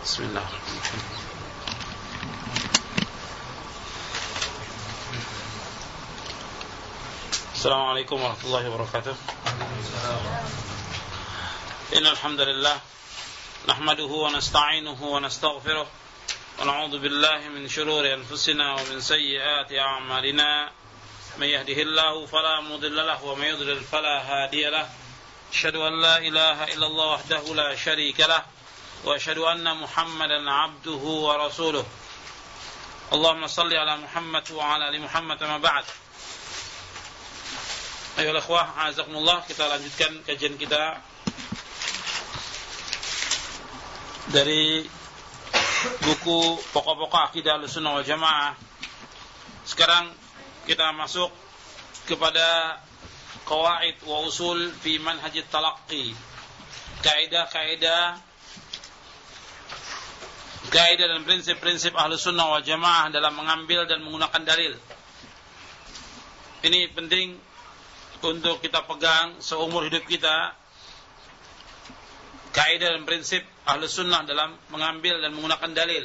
Bismillah. Assalamualaikum warahmatullahi wabarakatuh. Innal hamdalillah nahmaduhu wa nasta'inuhu wa nastaghfiruh wa na'udzu billahi min shururi anfusina wa min sayyiati a'malina. May yahdihillahu fala mudilla lahu wa may yudlil fala hadiya lahu. Asyhadu an la ilaha illallah wahdahu la syarika lahu wa asyhadu anna Muhammadan 'abduhu wa rasuluh. Allahumma shalli ala Muhammad wa ala ali Muhammad, amma ba'd. Ayo ikhwah, azakumullah, kita lanjutkan kajian kita dari buku Pokok-pokok Akidah Ahlussunnah wal Jamaah. Sekarang kita masuk kepada qawaid wa usul fi manhajit talaqqi. Kaidah dan prinsip-prinsip Ahlussunnah wal Jamaah dalam mengambil dan menggunakan dalil. Ini penting untuk kita pegang seumur hidup kita, kaidah dan prinsip Ahlussunnah dalam mengambil dan menggunakan dalil.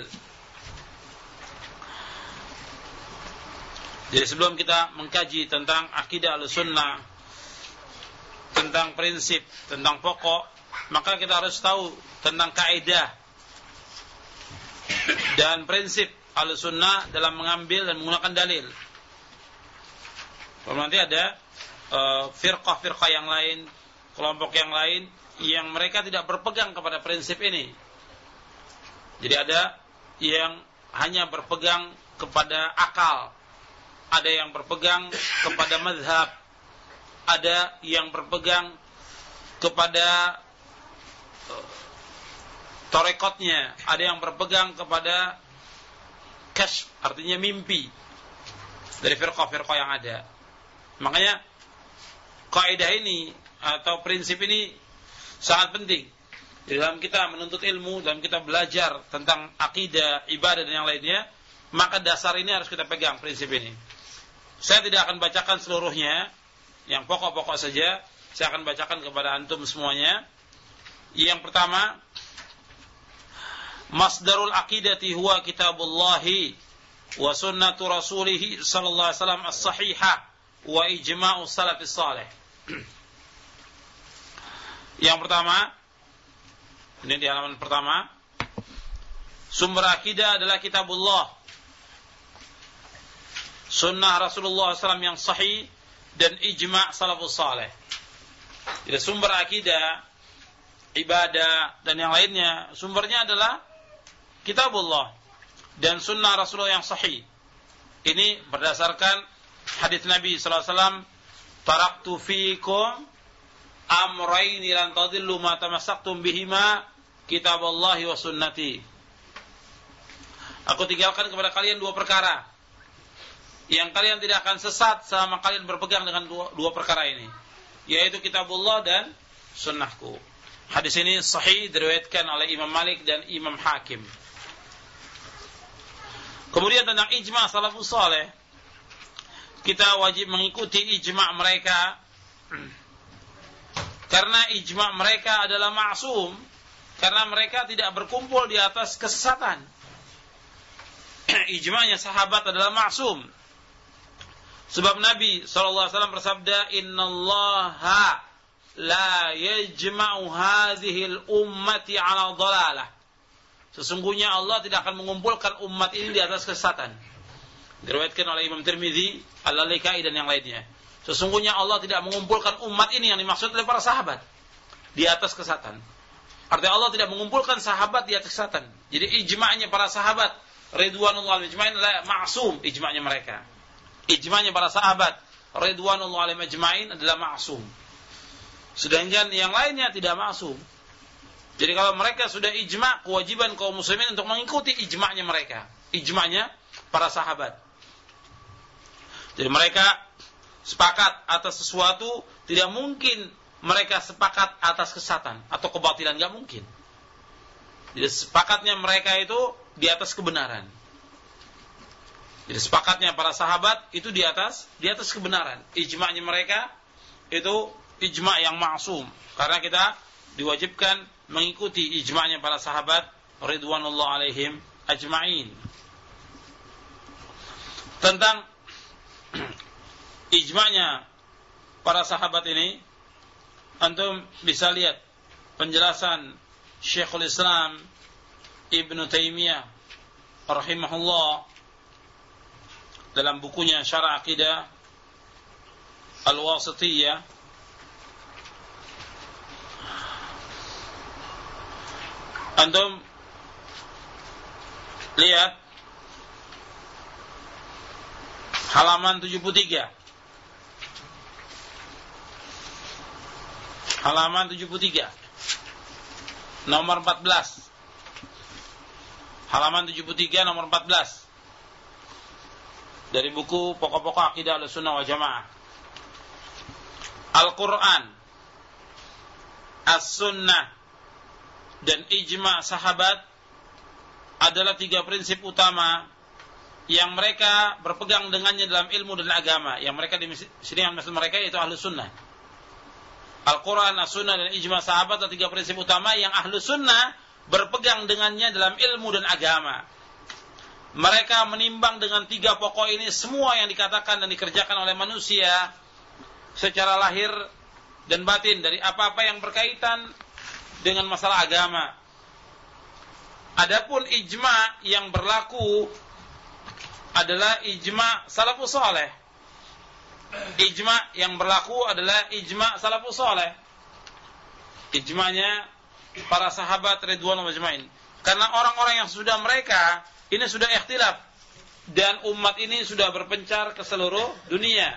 Jadi sebelum kita mengkaji tentang akidah Ahlussunnah, tentang prinsip, tentang pokok, maka kita harus tahu tentang kaidah dan prinsip Ahlussunnah dalam mengambil dan menggunakan dalil. Kalau nanti ada firqah-firqah yang lain, kelompok yang lain yang mereka tidak berpegang kepada prinsip ini. Jadi ada yang hanya berpegang kepada akal, ada yang berpegang kepada mazhab, ada yang berpegang kepada tarekatnya, ada yang berpegang kepada kasyf, artinya mimpi, dari firqah-firqah yang ada. Makanya kaidah ini atau prinsip ini sangat penting di dalam kita menuntut ilmu, dalam kita belajar tentang akidah, ibadah dan yang lainnya. Maka dasar ini harus kita pegang, prinsip ini. Saya tidak akan bacakan seluruhnya, yang pokok-pokok saja saya akan bacakan kepada antum semuanya. Yang pertama, masdarul aqidati huwa kitabullahi wa sunnatu rasulih sallallahu alaihi wasallam as-sahihah wa ijma'u salafis salih. Yang pertama, ini di halaman pertama, sumber akidah adalah kitabullah, sunnah Rasulullah SAW yang sahih, dan ijma' salafus salih. Jadi sumber akidah, ibadah dan yang lainnya, sumbernya adalah kitabullah dan sunnah Rasulullah yang sahih. Ini berdasarkan hadis Nabi sallallahu alaihi wasallam, taraktu fiikum amrayni lan tadillu ma tamassaktum bihima, kitaballahi wa sunnati. Aku tinggalkan kepada kalian dua perkara yang kalian tidak akan sesat selama kalian berpegang dengan dua perkara ini, yaitu kitabullah dan sunnahku. Hadis ini sahih, diriwayatkan oleh Imam Malik dan Imam Hakim. Kemudian tentang ijma' salafus saleh, kita wajib mengikuti ijma' mereka, karena ijma' mereka adalah ma'sum, karena mereka tidak berkumpul di atas kesesatan. Ijma'nya sahabat adalah ma'sum. Sebab Nabi SAW bersabda, innallaha la yajma'u hadhil ummati ala dhalalah. Sesungguhnya Allah tidak akan mengumpulkan umat ini di atas kesesatan. Diriwayatkan oleh Imam Tirmidzi, Al-Lalikai dan yang lainnya. Sesungguhnya Allah tidak mengumpulkan umat ini, yang dimaksud oleh para sahabat, di atas kesesatan. Artinya Allah tidak mengumpulkan sahabat di atas kesesatan. Jadi ijma'nya para sahabat ridwanullah ajma'in adalah ma'sum, ijma'nya mereka. Ijma'nya para sahabat ridwanullah ajma'in adalah ma'sum. Sedangkan yang lainnya tidak ma'sum. Jadi kalau mereka sudah ijma', kewajiban kaum muslimin untuk mengikuti ijma'nya mereka, ijma'nya para sahabat. Jadi mereka sepakat atas sesuatu, tidak mungkin mereka sepakat atas kesesatan atau kebatilan, enggak mungkin. Jadi sepakatnya mereka itu di atas kebenaran. Jadi sepakatnya para sahabat itu di atas kebenaran. Ijma'nya mereka itu ijma' yang ma'sum, karena kita diwajibkan mengikuti ijma'nya para sahabat ridwanullah alaihim ajma'in. Tentang ijma'nya para sahabat ini, antum bisa lihat penjelasan Syekhul Islam Ibnu Taimiyah rahimahullah dalam bukunya Syarah Aqidah Al-Wasithiyah. Antum lihat halaman 73. Halaman 73. Nomor 14. Halaman 73 nomor 14. Dari buku Pokok-pokok Akidah Ahlussunnah wal Jamaah. Al-Quran, As-Sunnah, dan ijma' sahabat adalah 3 prinsip utama yang mereka berpegang dengannya dalam ilmu dan agama. Yang mereka di sini maksud mereka yaitu Ahlussunnah. Al-Quran, As-Sunnah, dan ijma' sahabat adalah 3 prinsip utama yang Ahlussunnah berpegang dengannya dalam ilmu dan agama. Mereka menimbang dengan 3 pokok ini semua yang dikatakan dan dikerjakan oleh manusia secara lahir dan batin dari apa-apa yang berkaitan dengan masalah agama. Adapun ijma' yang berlaku adalah ijma' salafus saleh. Ijma' yang berlaku adalah ijma' salafus saleh. Ijma'nya para sahabat ridwanullah ajmain. Karena orang-orang yang sudah mereka ini sudah ikhtilaf dan umat ini sudah berpencar ke seluruh dunia.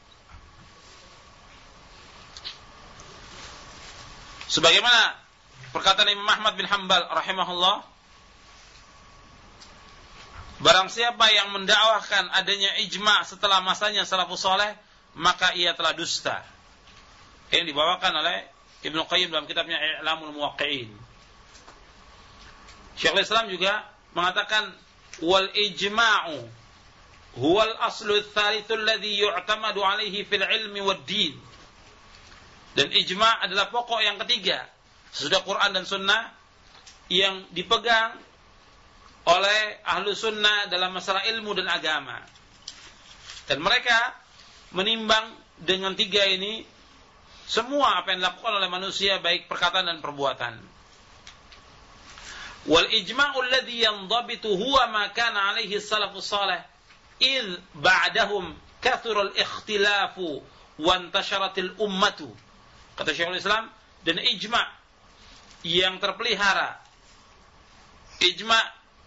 Sebagaimana perkataan Imam Ahmad bin Hanbal rahimahullah, barang siapa yang mendakwahkan adanya ijma' setelah masanya salafus saleh, maka ia telah dusta. Ini dibawakan oleh Ibnu Qayyim dalam kitabnya I'lamul Muwaqqi'in. Syekhul Islam juga mengatakan wal ijma'u huwal aslu ats-tsalits alladhi yu'tamadu 'alaihi fil 'ilmi wad din. Dan ijma' adalah pokok yang ketiga sesudah Quran dan Sunnah yang dipegang oleh ahlu sunnah dalam masalah ilmu dan agama. Dan mereka menimbang dengan 3 ini semua apa yang dilakukan oleh manusia baik perkataan dan perbuatan. Wal ijma'u alladhi yandabitu huwa ma kana 'alaihi salafus salih id ba'dahum kathura al-ikhtilafu wa intasharatil ummatu. Kata Syekhul Islam, dan ijma' yang terpelihara, ijma'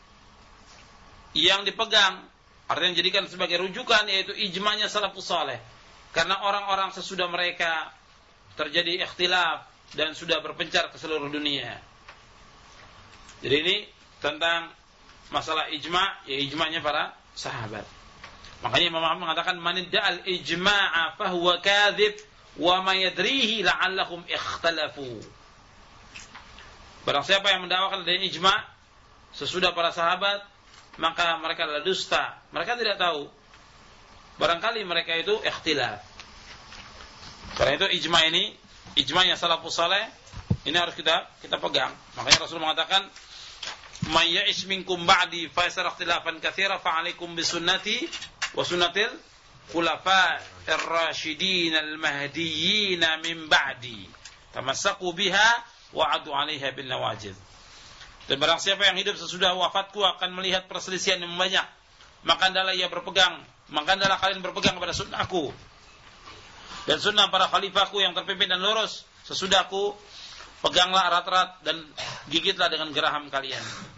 yang dipegang, artinya dijadikan sebagai rujukan, yaitu ijma'nya salafus salih. Karena orang-orang sesudah mereka terjadi ikhtilaf dan sudah berpencar ke seluruh dunia. Jadi ini tentang masalah ijma', ya ijma'nya para sahabat. Makanya Imam Ahmad mengatakan manidda'al ijma'a fahuwa kadzib wa ma yadrihi la'allahum ikhtalafu. Barang siapa yang mendakwakan adanya ijma' sesudah para sahabat, maka mereka adalah dusta. Mereka tidak tahu. Barangkali mereka itu ikhtilaf. Karena itu ijma' ini, ijma'nya salafus saleh, ini harus kita pegang. Makanya Rasul mengatakan, "Man ya'ish minkum ba'di fa yasara ikhtilafan katsira fa 'alaikum bi sunnati wa sunnatil khulafa'ir rasyidin al-mahdiyyin min ba'di. Tamassaku biha wa 'adu 'alaiha bin nawajid." Dan barang siapa yang hidup sesudah wafatku akan melihat perselisihan yang banyak, maka hendaklah ia berpegang, maka hendaklah kalian berpegang kepada sunnahku dan sunnah para khalifahku yang terpimpin dan lurus sesudahku. Peganglah erat-erat dan gigitlah dengan geraham kalian.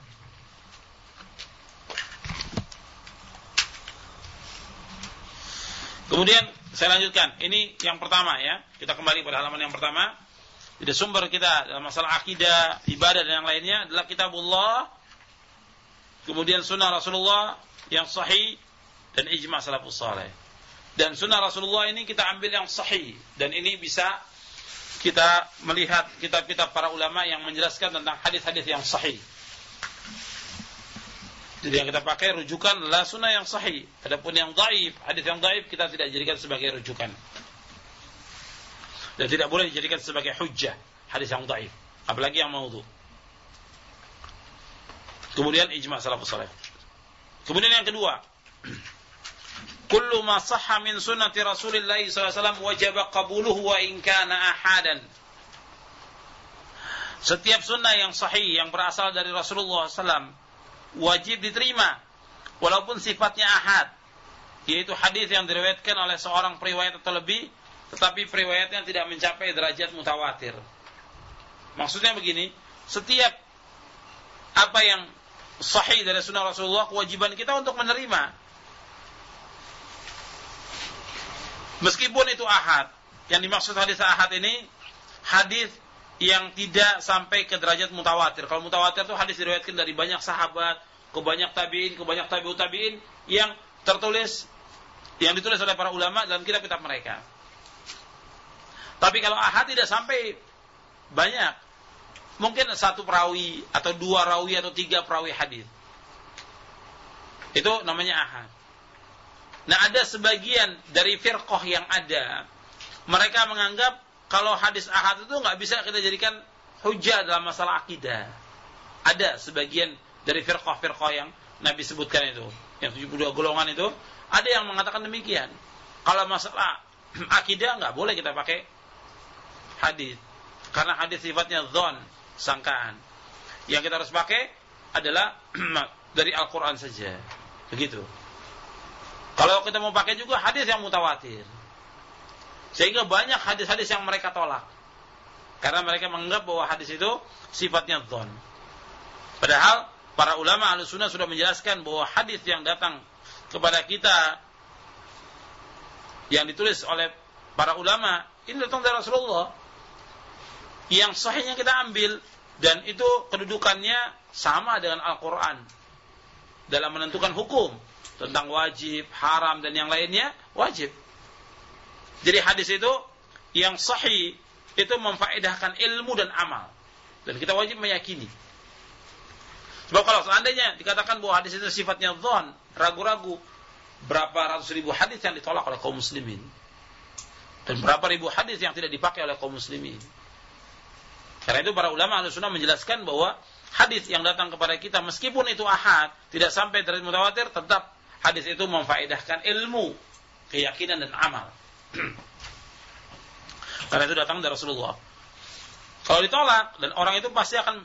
Kemudian saya lanjutkan. Ini yang pertama ya. Kita kembali pada halaman yang pertama. Jadi sumber kita dalam masalah akidah, ibadah dan yang lainnya adalah kitabullah, kemudian sunnah Rasulullah yang sahih dan ijma' salafus saleh. Dan sunnah Rasulullah ini kita ambil yang sahih, dan ini bisa kita melihat kitab-kitab para ulama yang menjelaskan tentang hadis-hadis yang sahih. Jadi yang kita pakai rujukan adalah sunnah yang sahih. Adapun yang dhaif, hadis yang dhaif kita tidak jadikan sebagai rujukan. Dan tidak boleh dijadikan sebagai hujjah hadis yang dhaif, apalagi yang maudhu. Kemudian ijma' salafus saleh. Kemudian yang kedua, kullu ma sahha min sunnati Rasulillah sallallahu alaihi wasallam wajib qabuluhu wa in kana ahadan. Setiap sunnah yang sahih yang berasal dari Rasulullah SAW wajib diterima walaupun sifatnya ahad, yaitu hadis yang diriwayatkan oleh seorang periwayat atau lebih, tetapi periwayatnya tidak mencapai derajat mutawatir. Maksudnya begini, setiap apa yang sahih dari sunnah Rasulullah, kewajiban kita untuk menerima, meskipun itu ahad. Yang dimaksud hadis ahad ini hadis yang tidak sampai ke derajat mutawatir. Kalau mutawatir itu hadis diriwayatkan dari banyak sahabat, ke banyak tabi'in, ke banyak tabi'ut tabi'in yang ditulis oleh para ulama dalam kitab-kitab mereka. Tapi kalau ahad tidak sampai banyak, mungkin satu perawi atau dua rawi atau tiga perawi hadis, itu namanya ahad. Nah, ada sebagian dari firqah yang ada, mereka menganggap kalau hadis ahad itu nggak bisa kita jadikan hujah dalam masalah akidah. Ada sebagian dari firqah-firqah yang Nabi sebutkan itu, yang 72 golongan itu, ada yang mengatakan demikian. Kalau masalah akidah nggak boleh kita pakai hadis, karena hadis sifatnya dzon, sangkaan. Yang kita harus pakai adalah dari Al-Quran saja. Begitu. Kalau kita mau pakai juga hadis yang mutawatir. Sehingga banyak hadis-hadis yang mereka tolak. Karena mereka menganggap bahwa hadis itu sifatnya dzon. Padahal para ulama Ahlussunnah sudah menjelaskan bahwa hadis yang datang kepada kita yang ditulis oleh para ulama ini datang dari Rasulullah. Yang sahihnya kita ambil, dan itu kedudukannya sama dengan Al-Quran dalam menentukan hukum tentang wajib, haram, dan yang lainnya wajib. Jadi hadis itu yang sahih itu memfaedahkan ilmu dan amal, dan kita wajib meyakini. Sebab kalau seandainya dikatakan bahwa hadis itu sifatnya dzon, ragu-ragu, berapa ratus ribu hadis yang ditolak oleh kaum muslimin, dan berapa ribu hadis yang tidak dipakai oleh kaum muslimin. Karena itu para ulama Ahlussunnah menjelaskan bahwa hadis yang datang kepada kita meskipun itu ahad, tidak sampai derajat mutawatir, tetap hadis itu memfaedahkan ilmu, keyakinan, dan amal. Karena itu datang dari Rasulullah. Kalau ditolak, dan orang itu pasti akan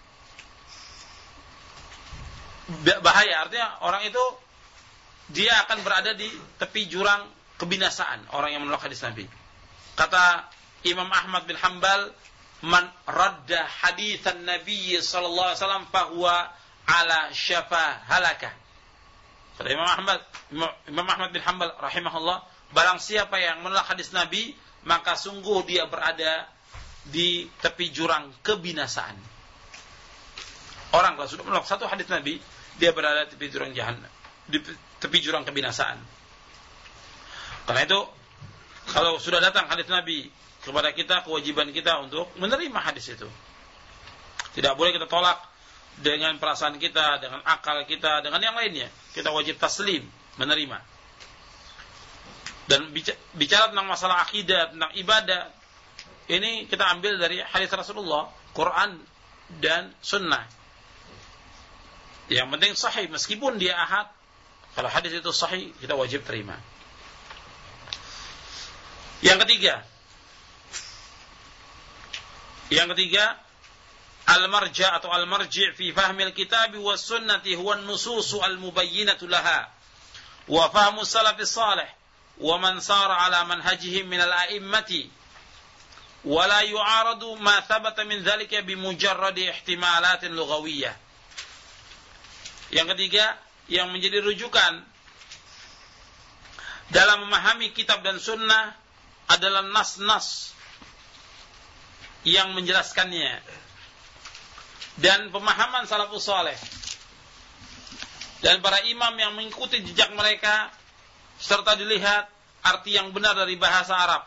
bahaya. Artinya orang itu dia akan berada di tepi jurang kebinasaan, orang yang menolak hadis Nabi. Kata Imam Ahmad bin Hanbal, man radda haditsan Nabi sallallahu alaihi wasallam fahuwa ala syafa halakah. Kata Imam Ahmad bin Hanbal rahimahullah, barang siapa yang menolak hadis Nabi, maka sungguh dia berada di tepi jurang kebinasaan. Orang kalau sudah menolak satu hadis Nabi, dia berada di tepi jurang jahannam, di tepi jurang kebinasaan. Karena itu, kalau sudah datang hadis Nabi kepada kita, kewajiban kita untuk menerima hadis itu. Tidak boleh kita tolak dengan perasaan kita, dengan akal kita, dengan yang lainnya. Kita wajib taslim, menerima. Dan bicara tentang masalah akidah, tentang ibadah, ini kita ambil dari hadis Rasulullah, Quran dan Sunnah. Yang penting sahih, meskipun dia ahad, kalau hadis itu sahih, kita wajib terima. Yang ketiga, al-marja' atau al-marji' fi fahmil kitabi was sunnati huwa an-nusus al-mubayyinatu laha wa fahmu salafis salih wa man sara ala manhajihim min al-a'immati wa la yu'aradu ma thabata min dhalika bi mujarradi ihtimalatin lughawiyyah. Yang ketiga, yang menjadi rujukan dalam memahami kitab dan sunnah adalah nas-nas yang menjelaskannya dan pemahaman salafus saleh dan para imam yang mengikuti jejak mereka, serta dilihat arti yang benar dari bahasa Arab.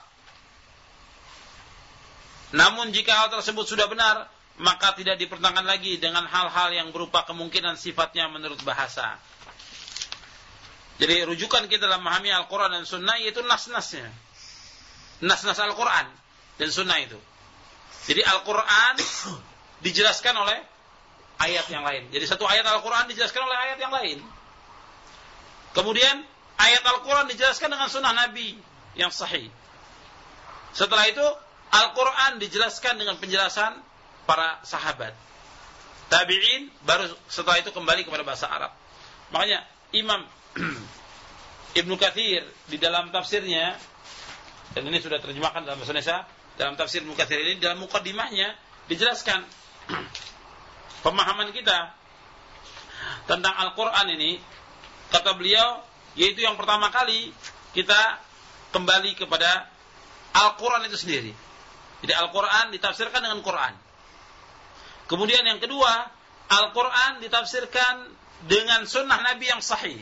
Namun jika hal tersebut sudah benar, maka tidak dipertentangkan lagi dengan hal-hal yang berupa kemungkinan sifatnya menurut bahasa. Jadi rujukan kita dalam memahami Al-Quran dan Sunnah yaitu nas-nasnya, nas-nas Al-Quran dan Sunnah itu. Jadi Al-Quran dijelaskan oleh ayat yang lain. Jadi satu ayat Al-Quran dijelaskan oleh ayat yang lain. Kemudian ayat Al-Quran dijelaskan dengan sunnah Nabi yang sahih. Setelah itu Al-Quran dijelaskan dengan penjelasan para sahabat. Tabi'in baru setelah itu kembali kepada bahasa Arab. Makanya Imam Ibnu Katsir di dalam tafsirnya, dan ini sudah terjemahkan dalam bahasa Indonesia, dalam tafsir Ibnu Katsir ini dalam mukaddimahnya dijelaskan pemahaman kita tentang Al-Quran ini. Kata beliau, yaitu yang pertama kali kita kembali kepada Al-Quran itu sendiri. Jadi Al-Quran ditafsirkan dengan Quran. Kemudian yang kedua, Al-Quran ditafsirkan dengan sunnah Nabi yang sahih.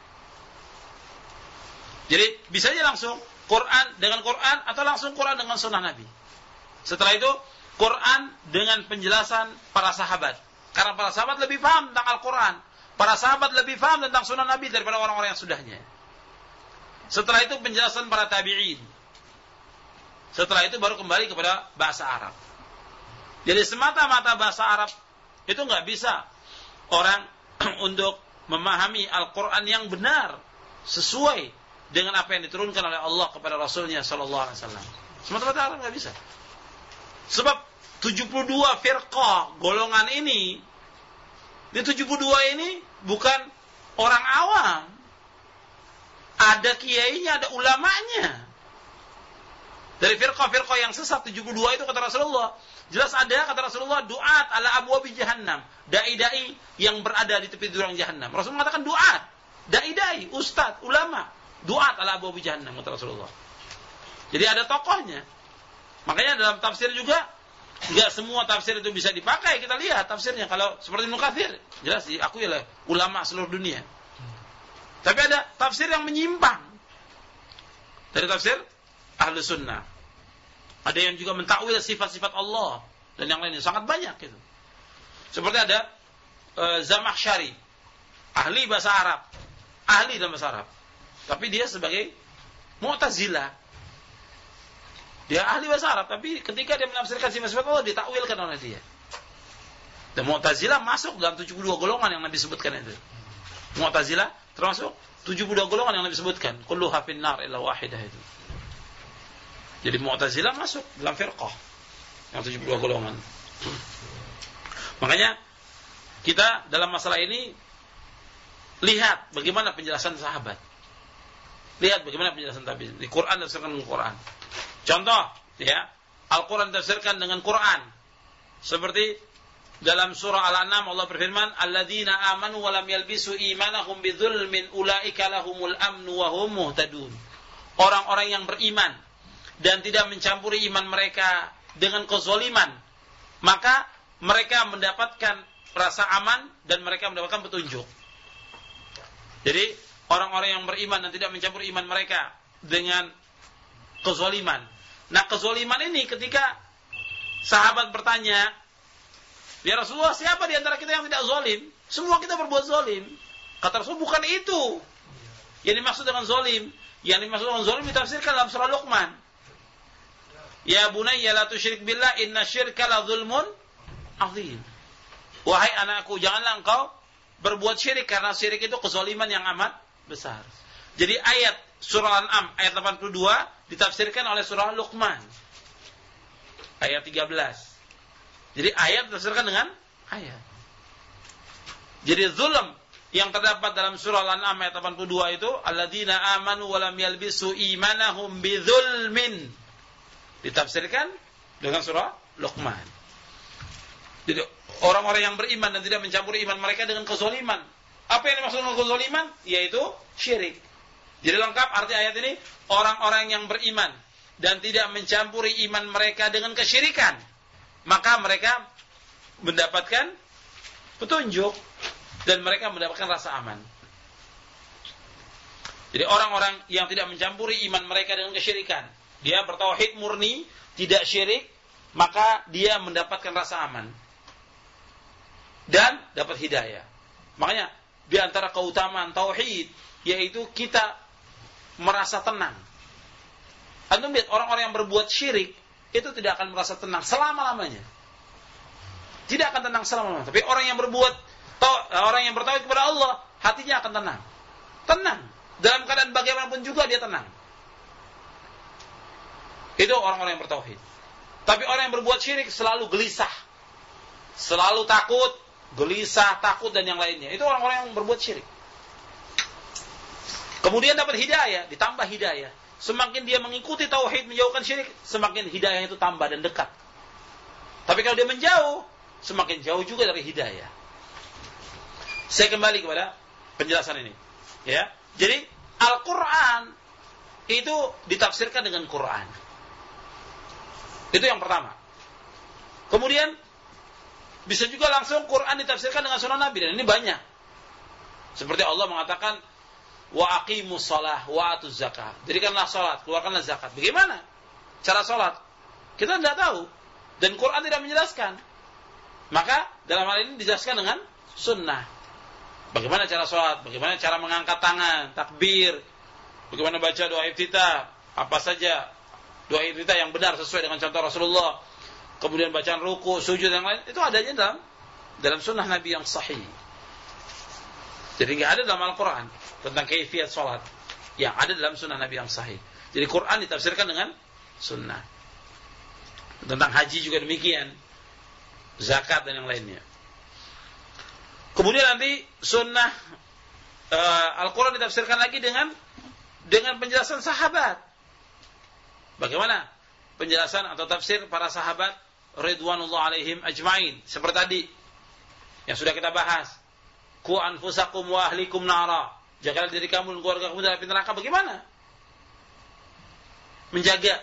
Jadi bisa aja langsung Quran dengan Quran atau langsung Quran dengan sunnah Nabi. Setelah itu Quran dengan penjelasan para sahabat. Karena para sahabat lebih paham tentang Al-Quran. Para sahabat lebih paham tentang sunnah Nabi daripada orang-orang yang sudahnya. Setelah itu penjelasan para tabi'in. Setelah itu baru kembali kepada bahasa Arab. Jadi semata-mata bahasa Arab itu nggak bisa orang untuk memahami Al-Quran yang benar sesuai dengan apa yang diturunkan oleh Allah kepada Rasulnya Sallallahu Alaihi Wasallam. Semata-mata Arab nggak bisa. Sebab 72 firqah golongan ini, di 72 ini bukan orang awam. Ada kiainya, ada ulamanya. Dari firqah-firqah yang sesat 72 itu kata Rasulullah. Jelas ada kata Rasulullah du'at ala abwabi jahannam. Dai-dai yang berada di tepi jurang jahannam. Rasul mengatakan du'at. Dai-dai, ustaz, ulama. Du'at ala abwabi jahannam kata Rasulullah. Jadi ada tokohnya. Makanya dalam tafsir juga enggak semua tafsir itu bisa dipakai. Kita lihat tafsirnya. Kalau seperti Ibnu Katsir, jelas diakui oleh ulama seluruh dunia. Tapi ada tafsir yang menyimpang dari tafsir Ahlu Sunnah. Ada yang juga mentakwil sifat-sifat Allah dan yang lainnya sangat banyak gitu. Seperti ada Zamakhsyari, ahli bahasa Arab, ahli dalam bahasa Arab. Tapi dia sebagai Mu'tazilah. Dia ahli bahasa Arab, tapi ketika dia menafsirkan sifat-sifat Allah ditakwilkan oleh dia. Dan Mu'tazilah masuk dalam 72 golongan yang Nabi sebutkan itu. Mu'tazilah termasuk 72 golongan yang Nabi sebutkan. Kulluha finnar illa wahidah itu. Jadi Mu'tazilah masuk dalam firqah yang 72 golongan. Makanya kita dalam masalah ini lihat bagaimana penjelasan sahabat. Lihat bagaimana penjelasan tabi'in. Di Quran ditafsirkan dengan Quran. Contoh, ya, Al-Quran ditafsirkan dengan Quran. Seperti dalam surah Al-An'am Allah berfirman, "Alladzina amanu wa lam yalbisu imanahum bidzulmin ulaika lahumul amnu wa hum muhtadun." Orang-orang yang beriman dan tidak mencampuri iman mereka dengan kezaliman, maka mereka mendapatkan rasa aman dan mereka mendapatkan petunjuk. Jadi orang-orang yang beriman dan tidak mencampuri iman mereka dengan kezaliman. Nah, kezaliman ini ketika sahabat bertanya, "Ya Rasulullah, siapa di antara kita yang tidak zalim? Semua kita berbuat zalim." Kata Rasul, bukan itu yang dimaksud dengan zalim. Yang dimaksud dengan zalim ditafsirkan dalam surah Luqman. Ya bunayya la tusyrik billah inna syirka la zulmun azim. Wahai anakku, janganlah engkau berbuat syirik karena syirik itu kezaliman yang amat besar. Jadi ayat surah Al-An'am ayat 82 ditafsirkan oleh surah Luqman ayat 13. Jadi ayat ditafsirkan dengan ayat. Jadi zulm yang terdapat dalam surah Al-An'am ayat 82 itu alladzina amanu wa lam yalbisu imanahum bidzulmin, ditafsirkan dengan surah Luqman. Jadi orang-orang yang beriman dan tidak mencampuri iman mereka dengan kezaliman. Apa yang dimaksud dengan kezaliman? Yaitu syirik. Jadi lengkap arti ayat ini, orang-orang yang beriman dan tidak mencampuri iman mereka dengan kesyirikan, maka mereka mendapatkan petunjuk dan mereka mendapatkan rasa aman. Jadi orang-orang yang tidak mencampuri iman mereka dengan kesyirikan, dia bertauhid murni, tidak syirik, maka dia mendapatkan rasa aman dan dapat hidayah. Makanya di antara keutamaan tauhid yaitu kita merasa tenang. Antum lihat orang-orang yang berbuat syirik itu tidak akan merasa tenang selama-lamanya. tidak akan tenang selama-lamanya. Tapi orang yang bertauhid kepada Allah, hatinya akan tenang. Tenang. Dalam keadaan bagaimanapun juga dia tenang. Itu orang-orang yang bertauhid. Tapi orang yang berbuat syirik selalu gelisah. Selalu takut, gelisah, takut dan yang lainnya. Itu orang-orang yang berbuat syirik. Kemudian dapat hidayah, ditambah hidayah. Semakin dia mengikuti tauhid, menjauhkan syirik, semakin hidayah itu tambah dan dekat. Tapi kalau dia menjauh, semakin jauh juga dari hidayah. Saya kembali kepada penjelasan ini. Ya. Jadi, Al-Quran itu ditafsirkan dengan Quran. Itu yang pertama. Kemudian, bisa juga langsung Quran ditafsirkan dengan sunnah Nabi. Dan ini banyak. Seperti Allah mengatakan, wa aqimus shalah wa atuz zakah. Dirikanlah salat, keluarkanlah zakat. Bagaimana cara salat? Kita tidak tahu dan Quran tidak menjelaskan. Maka dalam hal ini dijelaskan dengan sunnah. Bagaimana cara salat, bagaimana cara mengangkat tangan, takbir, bagaimana baca doa iftitah, apa saja doa iftitah yang benar sesuai dengan contoh Rasulullah. Kemudian bacaan ruku, sujud yang lain itu adanya dalam sunnah Nabi yang sahih. Jadi enggak ada dalam Al-Quran tentang kaifiyat salat, yang ada dalam sunnah Nabi yang sahih. Jadi Quran ditafsirkan dengan sunnah. Tentang haji juga demikian, zakat dan yang lainnya. Kemudian nanti sunnah Al-Quran ditafsirkan lagi dengan penjelasan sahabat. Bagaimana penjelasan atau tafsir para sahabat ridwanullah alaihim ajma'in, seperti tadi yang sudah kita bahas. Ku anfusakum wa ahlikum nara. Jagalah diri kamu dan keluarga kamu dari api neraka. Bagaimana menjaga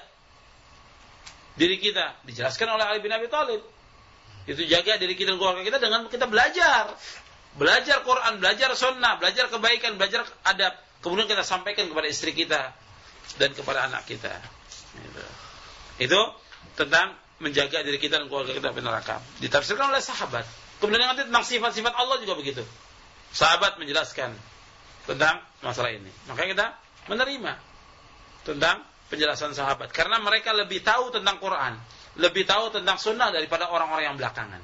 diri kita? Dijelaskan oleh Ali bin Abi Thalib. Itu jaga diri kita dan keluarga kita dengan kita belajar Quran, belajar sunnah, belajar kebaikan, belajar adab. Kemudian kita sampaikan kepada istri kita dan kepada anak kita. Itu tentang menjaga diri kita dan keluarga kita dari neraka. Ditafsirkan oleh sahabat. Kemudian nanti tentang sifat-sifat Allah juga begitu. Sahabat menjelaskan tentang masalah ini. Makanya kita menerima tentang penjelasan sahabat. Karena mereka lebih tahu tentang Quran, lebih tahu tentang sunnah daripada orang-orang yang belakangan.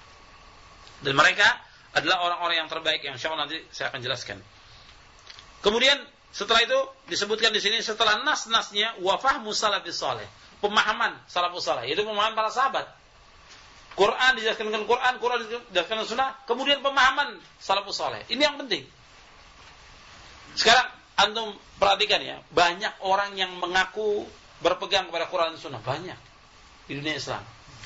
Dan mereka adalah orang-orang yang terbaik yang insyaallah nanti saya akan jelaskan. Kemudian setelah itu disebutkan di sini setelah nas-nasnya wa fahmu salafis saleh, pemahaman salafus saleh, itu pemahaman para sahabat. Quran dijelaskan dengan Quran dijelaskan dengan sunnah, kemudian pemahaman salafus saleh. Ini yang penting. Sekarang antum perhatikan ya, banyak orang yang mengaku berpegang kepada Quran dan sunnah, banyak di dunia Islam.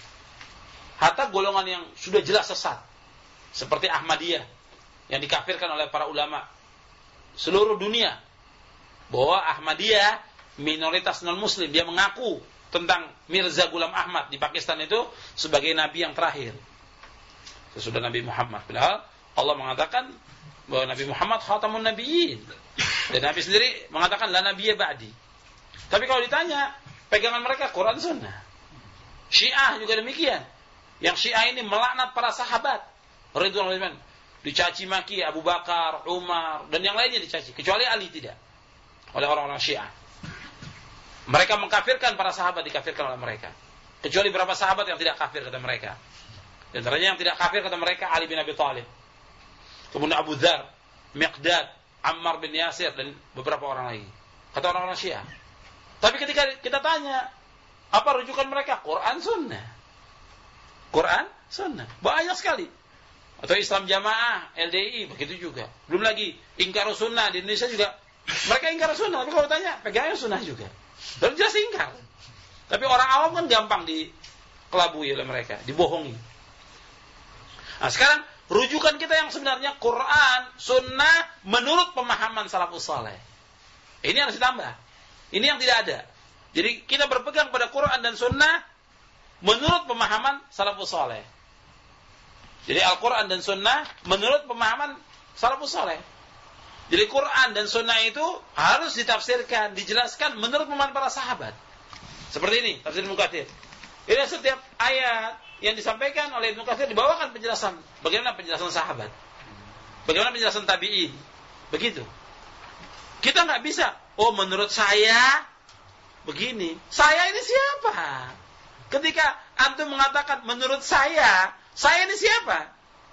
Hatta golongan yang sudah jelas sesat, seperti Ahmadiyah yang dikafirkan oleh para ulama seluruh dunia, bahwa Ahmadiyah minoritas non-muslim. Dia mengaku tentang Mirza Ghulam Ahmad di Pakistan itu sebagai nabi yang terakhir sesudah Nabi Muhammad. Padahal Allah mengatakan bahwa Nabi Muhammad khatamun nabiyyin, dan Nabi sendiri mengatakan la nabiyya ba'di. Tapi kalau ditanya, pegangan mereka Quran sunnah. Syiah juga demikian. Yang Syiah ini melaknat para sahabat radhiyallahu anhum, dicaci maki Abu Bakar, Umar dan yang lainnya dicaci, kecuali Ali tidak, oleh orang-orang Syiah. Mereka mengkafirkan para sahabat, dikafirkan oleh mereka. Kecuali beberapa sahabat yang tidak kafir kata mereka. Di antaranya yang tidak kafir kata mereka Ali bin Abi Thalib, kemudian Abu Dzar, Miqdad, Ammar bin Yasir dan beberapa orang lagi. Kata orang-orang Syiah. Tapi ketika kita tanya, apa rujukan mereka? Quran sunnah. Quran sunnah. Banyak sekali. Atau Islam Jamaah, LDI, begitu juga. Belum lagi ingkar sunnah di Indonesia juga. Mereka ingkar sunnah, tapi kalau tanya, pegangnya sunnah juga. Dan jelas ingkar. Tapi orang awam kan gampang dikelabui oleh mereka, dibohongi. Nah sekarang, rujukan kita yang sebenarnya Quran, sunnah, menurut pemahaman salafus saleh. Ini harus ditambah. Ini yang tidak ada. Jadi kita berpegang pada Quran dan sunnah menurut pemahaman salafus saleh. Jadi Al-Quran dan sunnah menurut pemahaman salafus saleh. Jadi Quran dan sunnah itu harus ditafsirkan, dijelaskan menurut pemahaman para sahabat. Seperti ini, tafsir Ibnu Katsir. Jadi setiap ayat yang disampaikan oleh Ibnu Katsir dibawakan penjelasan. Bagaimana penjelasan sahabat? Bagaimana penjelasan tabi'in? Begitu. Kita nggak bisa, oh menurut saya begini. Saya ini siapa? Ketika antum mengatakan menurut saya, Saya ini siapa?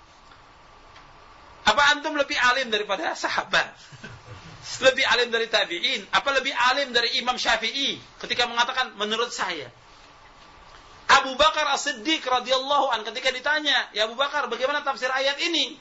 Apa antum lebih alim daripada sahabat? Lebih alim dari tabi'in? Apa lebih alim dari Imam Syafi'i ketika mengatakan menurut saya? Abu Bakar As-Siddiq radhiyallahu an ketika ditanya, "Ya Abu Bakar, bagaimana tafsir ayat ini?"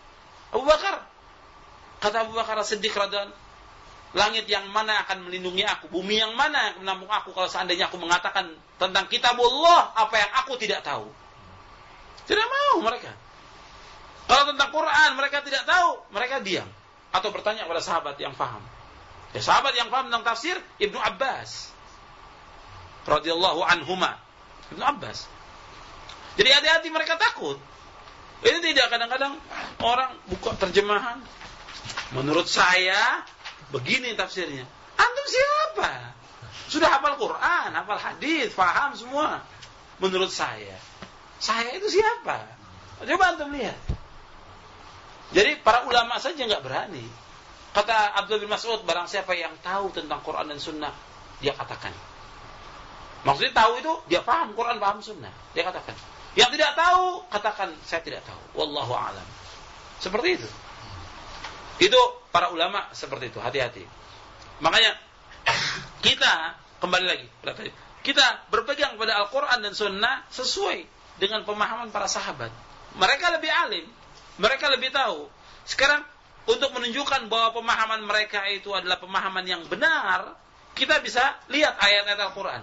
Kata Abu Bakar As-Siddiq radhiyallahu an, "Langit yang mana akan melindungi aku? Bumi yang mana yang menampung aku kalau seandainya aku mengatakan tentang kitabullah apa yang aku tidak tahu?" Tidak mau mereka. Kalau tentang Quran mereka tidak tahu, mereka diam atau bertanya kepada sahabat yang paham. Ya, sahabat yang paham tentang tafsir Ibnu Abbas radhiyallahu anhuma. Ibnu Abbas. Jadi hati-hati, mereka takut. Ini tidak, kadang-kadang orang buka terjemahan. Menurut saya begini tafsirnya. Antum siapa? Sudah hafal Quran, hafal hadis, paham semua. Menurut saya itu siapa? Coba antum lihat. Jadi para ulama saja enggak berani. Kata Abdullah bin Mas'ud, barang siapa yang tahu tentang Quran dan Sunnah, dia katakan. Maksudnya tahu itu dia paham Quran, paham Sunnah, dia katakan. Yang tidak tahu, katakan saya tidak tahu. Wallahu a'lam. Seperti itu. Itu para ulama seperti itu. Hati-hati. Makanya kita kembali lagi, kita berpegang pada Al-Quran dan Sunnah sesuai dengan pemahaman para sahabat. Mereka lebih alim, mereka lebih tahu. Sekarang untuk menunjukkan bahwa pemahaman mereka itu adalah pemahaman yang benar, kita bisa lihat ayat-ayat Al-Quran.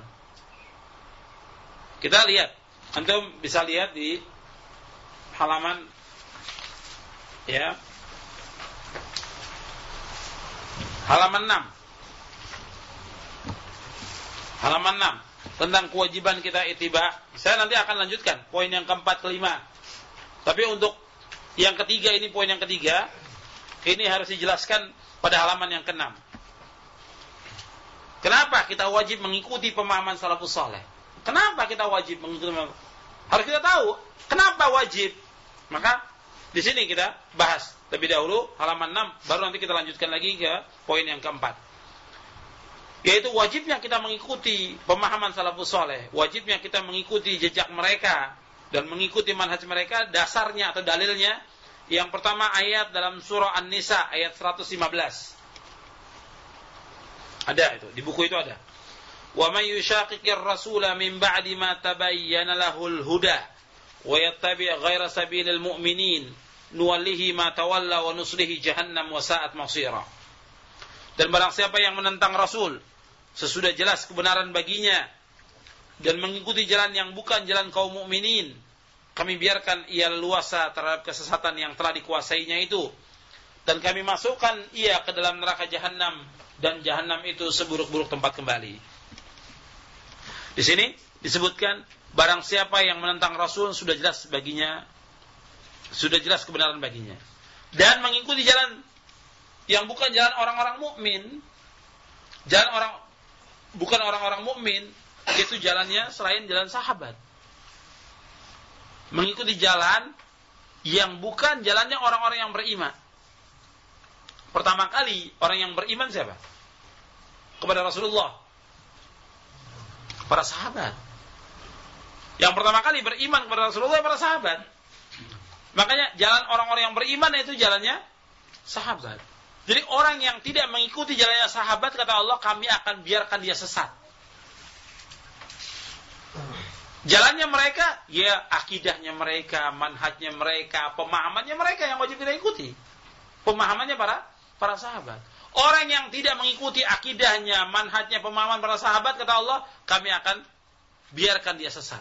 Kita lihat, antum bisa lihat di halaman ya, halaman 6. Halaman 6 tentang kewajiban kita ittiba. Saya nanti akan lanjutkan poin yang keempat, kelima. Tapi untuk yang ketiga, ini poin yang ketiga, ini harus dijelaskan pada halaman yang ke-6. Kenapa kita wajib mengikuti pemahaman salafus saleh? Kenapa kita wajib mengikuti? Harus kita tahu kenapa wajib. Maka di sini kita bahas lebih dahulu halaman 6, baru nanti kita lanjutkan lagi ke poin yang keempat. Yaitu wajibnya kita mengikuti pemahaman salafus saleh, wajibnya kita mengikuti jejak mereka dan mengikuti manhaj mereka. Dasarnya atau dalilnya yang pertama ayat dalam surah An-Nisa ayat 115. Ada itu, di buku itu ada. Wa may yushaqiqir rasula min ba'di ma tabayyana lahul huda wa yattabi' ghaira sabilil mu'minin nuwallihi ma tawalla wa nuslihi jahannam wa sa'at masira. Dan barang siapa yang menentang Rasul sesudah jelas kebenaran baginya dan mengikuti jalan yang bukan jalan kaum mukminin, kami biarkan ia leluasa terhadap kesesatan yang telah dikuasainya itu, dan kami masukkan ia ke dalam neraka jahanam, dan jahanam itu seburuk-buruk tempat kembali. Di sini disebutkan barang siapa yang menentang Rasul sudah jelas baginya, sudah jelas kebenaran baginya, dan mengikuti jalan yang bukan jalan orang-orang mukmin, bukan orang-orang mukmin, itu jalannya selain jalan sahabat. Mengikuti jalan yang bukan jalannya orang-orang yang beriman. Pertama kali orang yang beriman siapa? Kepada Rasulullah, para sahabat. Yang pertama kali beriman kepada Rasulullah para sahabat. Makanya jalan orang-orang yang beriman itu jalannya sahabat. Jadi orang yang tidak mengikuti jalannya sahabat, kata Allah, kami akan biarkan dia sesat. Jalannya mereka, ya akidahnya mereka, manhajnya mereka, pemahamannya mereka yang wajib kita ikuti. Pemahamannya para sahabat. Orang yang tidak mengikuti akidahnya, manhajnya, pemahaman para sahabat, kata Allah, kami akan biarkan dia sesat.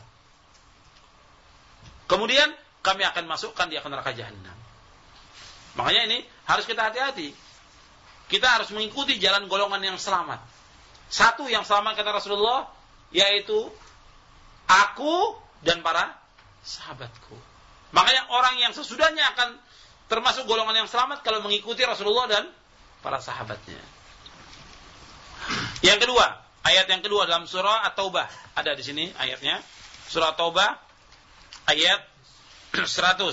Kemudian kami akan masukkan dia ke neraka jahanam. Makanya ini harus kita hati-hati. Kita harus mengikuti jalan golongan yang selamat. Satu yang selamat kata Rasulullah, yaitu aku dan para sahabatku. Makanya orang yang sesudahnya akan termasuk golongan yang selamat kalau mengikuti Rasulullah dan para sahabatnya. Yang kedua, ayat yang kedua dalam surah At-Taubah. Ada di sini ayatnya. Surah At-Taubah ayat 100.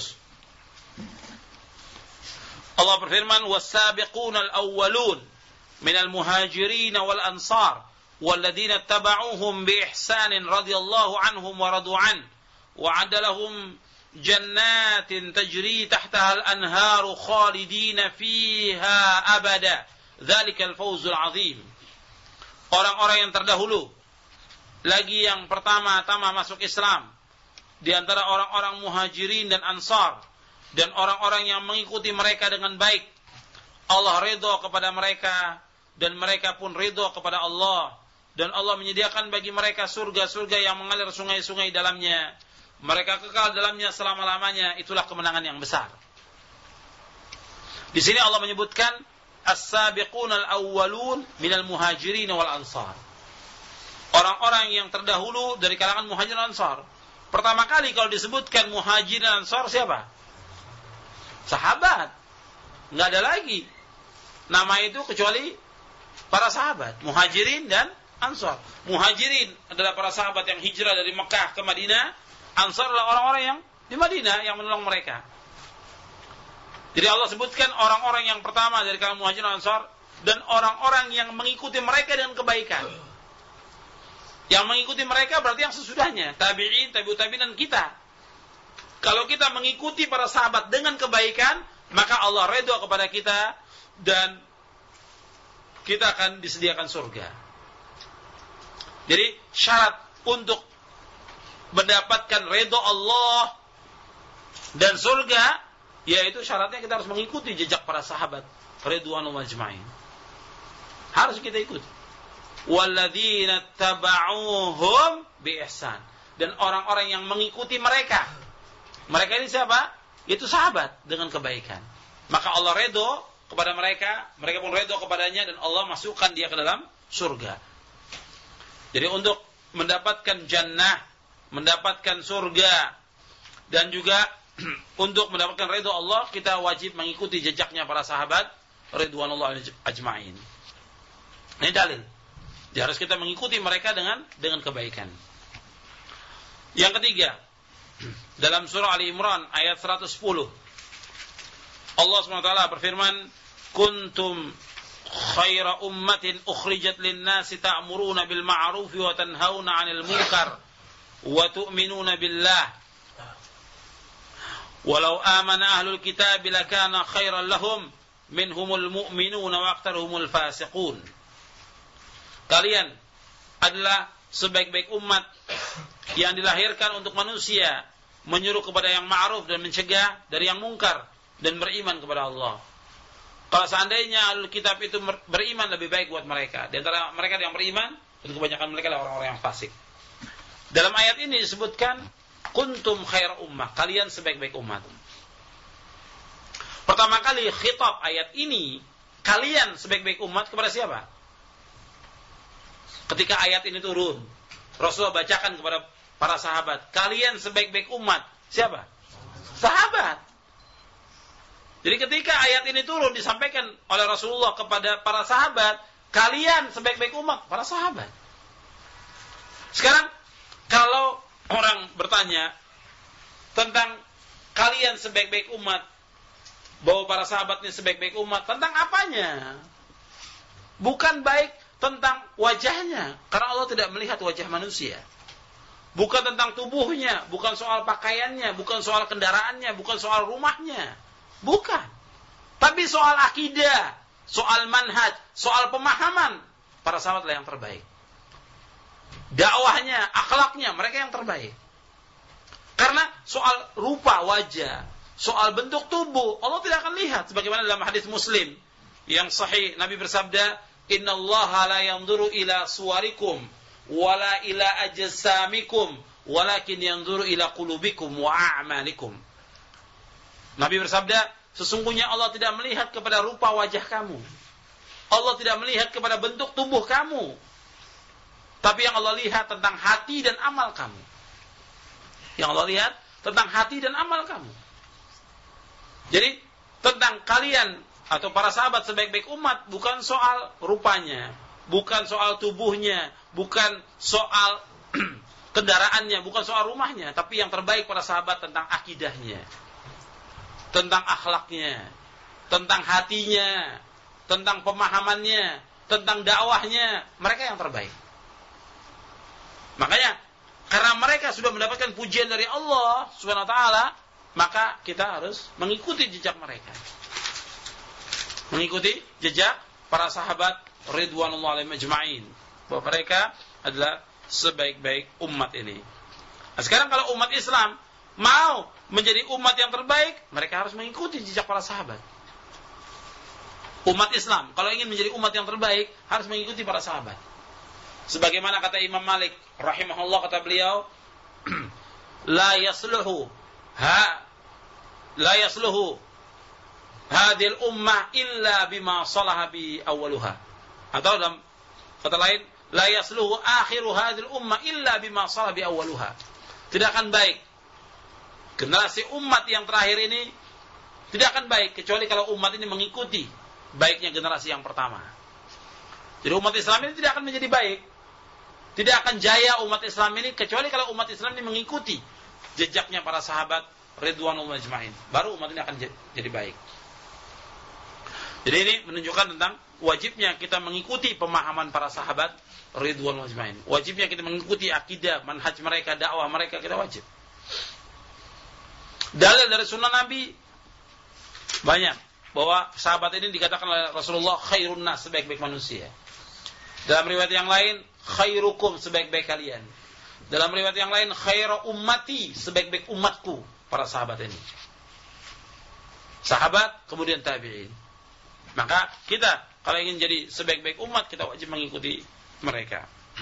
Allah berfirman, "Was-sabiqunal awwalun minal muhajirin wal ansar walladzina ittaba'uuhum bi ihsanin radhiyallahu anhum wa radu an wa 'adda lahum jannatin tajri tahtaha al-anharu khalidina fiha abada. Dzalikal fawzul 'azim. Orang-orang yang terdahulu, lagi yang pertama-tama masuk Islam, di antara orang-orang muhajirin dan ansar, dan orang-orang yang mengikuti mereka dengan baik, Allah ridha kepada mereka, dan mereka pun ridha kepada Allah, dan Allah menyediakan bagi mereka surga-surga yang mengalir sungai-sungai dalamnya. Mereka kekal dalamnya selama-lamanya. Itulah kemenangan yang besar. Di sini Allah menyebutkan as-sabiqun al-awwalun minal muhajirin wal ansar. Orang-orang yang terdahulu dari kalangan muhajirin dan ansar. Pertama kali kalau disebutkan muhajirin dan ansar siapa? Sahabat. Enggak ada lagi nama itu kecuali para sahabat, muhajirin dan ansar. Muhajirin adalah para sahabat yang hijrah dari Mekah ke Madinah. Ansar adalah orang-orang yang di Madinah yang menolong mereka. Jadi Allah sebutkan orang-orang yang pertama dari kalangan muhajirin dan ansar, dan orang-orang yang mengikuti mereka dengan kebaikan. Yang mengikuti mereka berarti yang sesudahnya, tabi'in, tabi'ut tabi'in, dan kita. Kalau kita mengikuti para sahabat dengan kebaikan, maka Allah ridha kepada kita dan kita akan disediakan surga. Jadi syarat untuk mendapatkan ridha Allah dan surga, yaitu syaratnya kita harus mengikuti jejak para sahabat ridwanullah ajma'in. Harus kita ikuti. Walladzina taba'uhum bi ihsan. Dan orang-orang yang mengikuti mereka. Mereka ini siapa? Itu sahabat dengan kebaikan. Maka Allah ridho kepada mereka, mereka pun ridho kepadanya, dan Allah masukkan dia ke dalam surga. Jadi untuk mendapatkan jannah, mendapatkan surga, dan juga untuk mendapatkan ridho Allah, kita wajib mengikuti jejaknya para sahabat ridwanullah ajma'in. Ini dalil. Jadi harus kita mengikuti mereka dengan kebaikan. Yang ketiga, dalam surah Ali Imran ayat 110, Allah SWT berfirman, kuntum khaira ummatin ukhrijat lin-nasi ta'muruna bil ma'ruf wa tanhauna 'anil munkar wa tu'minuna billah walau amana ahlul kitab lakana khairan lahum minhumul mu'minuna wa aktsaruhumul fasiqun. Kalian adalah sebaik-baik umat yang dilahirkan untuk manusia, menyuruh kepada yang ma'ruf dan mencegah dari yang mungkar, dan beriman kepada Allah. Kalau seandainya ahlul kitab itu beriman, lebih baik buat mereka. Di antara mereka yang beriman, dan kebanyakan mereka adalah orang-orang yang fasik. Dalam ayat ini disebutkan kuntum khair ummah, kalian sebaik-baik umat. Pertama kali khitab ayat ini, kalian sebaik-baik umat, kepada siapa? Ketika ayat ini turun, Rasulullah bacakan kepada para sahabat, kalian sebaik-baik umat. Siapa? Sahabat. Jadi ketika ayat ini turun, disampaikan oleh Rasulullah kepada para sahabat, kalian sebaik-baik umat, para sahabat. Sekarang kalau orang bertanya tentang kalian sebaik-baik umat, bahwa para sahabat ini sebaik-baik umat, tentang apanya? Bukan baik tentang wajahnya, karena Allah tidak melihat wajah manusia. Bukan tentang tubuhnya, bukan soal pakaiannya, bukan soal kendaraannya, bukan soal rumahnya. Bukan. Tapi soal akidah, soal manhaj, soal pemahaman, para sahabatlah yang terbaik. Dakwahnya, akhlaknya, mereka yang terbaik. Karena soal rupa wajah, soal bentuk tubuh, Allah tidak akan lihat. Sebagaimana dalam hadis Muslim yang sahih, Nabi bersabda, innallaha la yanzuru ila suwarikum wala ila ajsamikum walakin yanzuru ila qulubikum wa a'malikum. Nabi bersabda, sesungguhnya Allah tidak melihat kepada rupa wajah kamu, Allah tidak melihat kepada bentuk tubuh kamu, tapi yang Allah lihat tentang hati dan amal kamu. Yang Allah lihat tentang hati dan amal kamu. Jadi tentang kalian atau para sahabat sebaik-baik umat bukan soal rupanya, bukan soal tubuhnya, bukan soal kendaraannya, bukan soal rumahnya, tapi yang terbaik para sahabat tentang akidahnya, tentang akhlaknya, tentang hatinya, tentang pemahamannya, tentang dakwahnya, mereka yang terbaik. Makanya karena mereka sudah mendapatkan pujian dari Allah Subhanahu wa taala, maka kita harus mengikuti jejak mereka. Mengikuti jejak para sahabat ridwanullah alaihim ajma'in, bahwa mereka adalah sebaik-baik umat ini. Nah, sekarang kalau umat Islam mau menjadi umat yang terbaik, mereka harus mengikuti jejak para sahabat. Umat Islam kalau ingin menjadi umat yang terbaik harus mengikuti para sahabat. Sebagaimana kata Imam Malik rahimahullah, kata beliau, la yasluhu hadhil ummah illa bima salaha bi awwaluha. Atau dalam kata lain, la yasluhu akhiru hadhil ummah illa bima salaha bi awwaluha. Tidak akan baik generasi umat yang terakhir ini, tidak akan baik kecuali kalau umat ini mengikuti baiknya generasi yang pertama. Jadi umat Islam ini tidak akan menjadi baik, tidak akan jaya umat Islam ini kecuali kalau umat Islam ini mengikuti jejaknya para sahabat ridwanullah ajma'in. Baru umat ini akan jadi baik. Jadi ini menunjukkan tentang wajibnya kita mengikuti pemahaman para sahabat ridwanullah ajma'in. Wajibnya kita mengikuti akidah, manhaj mereka, dakwah mereka, kita wajib. Dalil dari sunnah Nabi banyak, bahwa sahabat ini dikatakan oleh Rasulullah khairun nas, sebaik-baik manusia. Dalam riwayat yang lain, khairukum, sebaik-baik kalian. Dalam riwayat yang lain, khairu ummati, sebaik-baik umatku, para sahabat ini. Sahabat, kemudian tabi'in. Maka kita kalau ingin jadi sebaik-baik umat, kita wajib mengikuti mereka.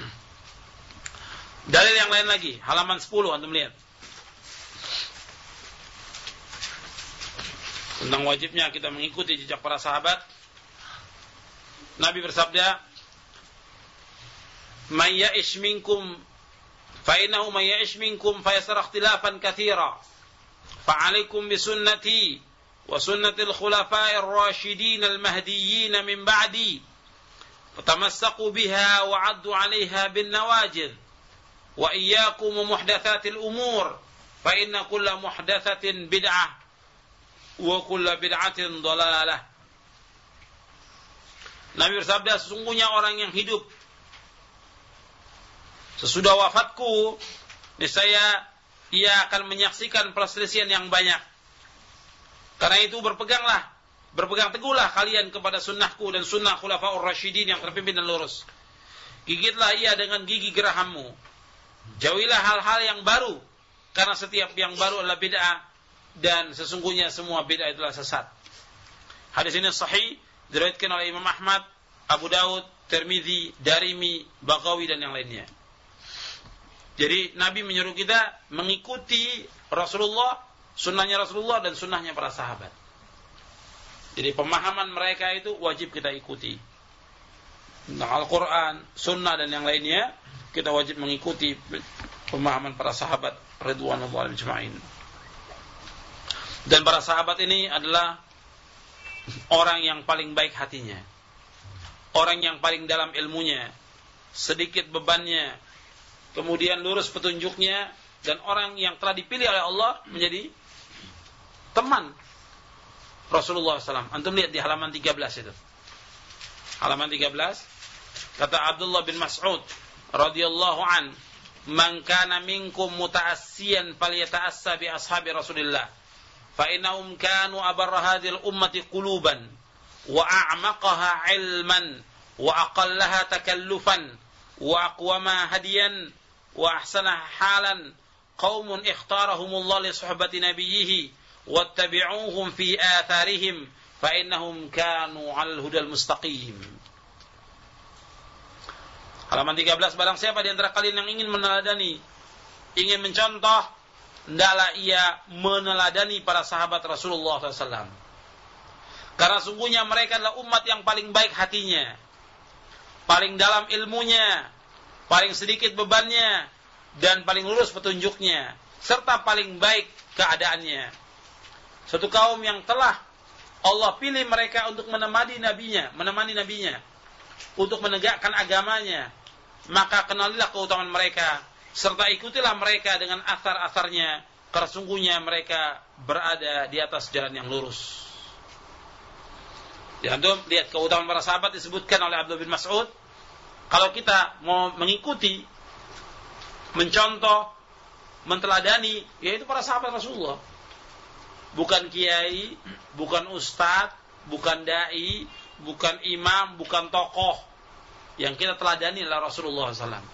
Dalil yang lain lagi, halaman 10, antum lihat. Tentang wajibnya kita mengikuti jejak para sahabat. Nabi bersabda, "Man ya'ish minkum fa innahu man ya'ish minkum fa yasra ikhtilafan katsira. Fa 'alaikum bi sunnati wa sunnatil khulafa'ir rasyidin al-mahdiyyin min ba'di. Fatamassaku biha wa 'addu 'alaiha bin nawajid. Wa iyyakum muhdatsatil umur fa inna kulla muhdatsatin bid'ah. Wa kullu bid'atin dhalalah." Nabi bersabda, sesungguhnya orang yang hidup sesudah wafatku, niscaya ia akan menyaksikan perselisihan yang banyak. Karena itu berpegang teguhlah kalian kepada sunnahku dan sunnah khulafaur rasyidin yang terpimpin dan lurus. Gigitlah ia dengan gigi gerahammu. Jauhilah hal-hal yang baru, karena setiap yang baru adalah bid'ah, dan sesungguhnya semua bid'ah itulah sesat. Hadis ini sahih, diriwayatkan oleh Imam Ahmad, Abu Daud, Tirmidzi, Darimi, Baghawi dan yang lainnya. Jadi Nabi menyuruh kita mengikuti Rasulullah, sunnahnya Rasulullah dan sunnahnya para sahabat. Jadi pemahaman mereka itu wajib kita ikuti. Tentang Al-Quran, sunnah dan yang lainnya, kita wajib mengikuti pemahaman para sahabat ridwanullah alaihim ajma'in. Dan para sahabat ini adalah orang yang paling baik hatinya, orang yang paling dalam ilmunya, sedikit bebannya, kemudian lurus petunjuknya, dan orang yang telah dipilih oleh Allah menjadi teman Rasulullah SAW. Antum lihat di halaman 13 itu. Halaman 13, kata Abdullah bin Mas'ud radhiyallahu an, "Man kana minkum muta'assiyan falyata'assa bi ashabi Rasulillah. فإنهم كانوا أبر هذه الأمة قلوبا وأعمقها علما وأقلها تكلفا وأقوما هديا وأحسنها حالا قوم اختارهم الله لصحبة نبيه واتبعوهم في آثارهم فإنهم كانوا على الهدى المستقيم." Halaman 13, barang siapa di antara kalian yang ingin meneladani, ingin mencontoh, hendaklah ia meneladani para sahabat Rasulullah SAW. Karena sungguhnya mereka adalah umat yang paling baik hatinya, paling dalam ilmunya, paling sedikit bebannya, dan paling lurus petunjuknya, serta paling baik keadaannya. Satu kaum yang telah Allah pilih mereka untuk menemani nabinya, untuk menegakkan agamanya. Maka kenalilah keutamaan mereka, serta ikutilah mereka dengan asar-asarnya, karena sungguhnya mereka berada di atas jalan yang lurus. Antum lihat keutamaan para sahabat disebutkan oleh Abdullah bin Mas'ud. Kalau kita mau mengikuti mencontoh, menteladani, yaitu para sahabat Rasulullah. Bukan kiai, bukan ustadz, bukan dai, bukan imam, bukan tokoh. Yang kita teladani adalah Rasulullah SAW.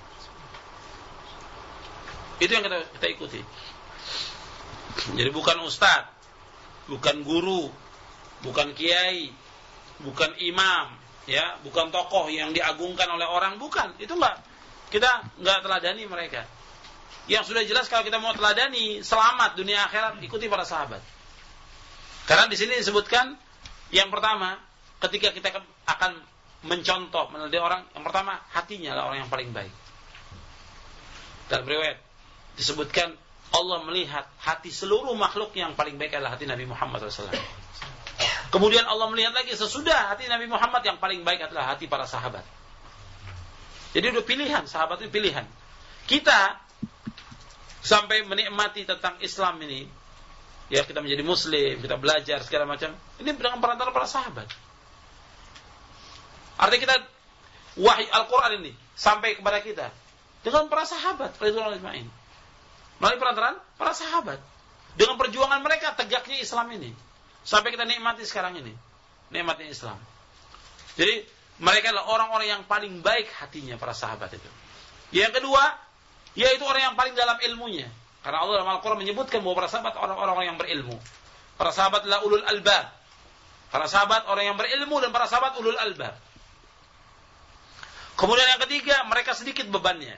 Itu yang kita ikuti. Jadi bukan ustadz, bukan guru, bukan kiai, bukan imam, ya, bukan tokoh yang diagungkan oleh orang, bukan. Itu kita enggak teladani mereka. Yang sudah jelas kalau kita mau teladani selamat dunia akhirat, ikuti para sahabat. Karena di sini disebutkan yang pertama, ketika kita akan mencontoh, meneliti orang, yang pertama hatinya lah orang yang paling baik. Dalam riwayat disebutkan Allah melihat hati seluruh makhluk yang paling baik adalah hati Nabi Muhammad SAW. Kemudian Allah melihat lagi sesudah hati Nabi Muhammad yang paling baik adalah hati para sahabat. Jadi udah pilihan, sahabat itu pilihan. Kita sampai menikmati tentang Islam ini, ya kita menjadi muslim, kita belajar segala macam, ini dengan perantara para sahabat. Artinya kita wahyu Al-Quran ini sampai kepada kita dengan para sahabat, radhiyallahu anhum, melalui perantaraan para sahabat. Dengan perjuangan mereka tegaknya Islam ini. Sampai kita nikmati sekarang ini. Nikmati Islam. Jadi mereka adalah orang-orang yang paling baik hatinya para sahabat itu. Yang kedua, yaitu orang yang paling dalam ilmunya. Karena Allah dalam Al-Quran menyebutkan bahwa para sahabat orang-orang yang berilmu. Para sahabat adalah ulul albab. Para sahabat orang yang berilmu dan para sahabat ulul albab. Kemudian yang ketiga, mereka sedikit bebannya.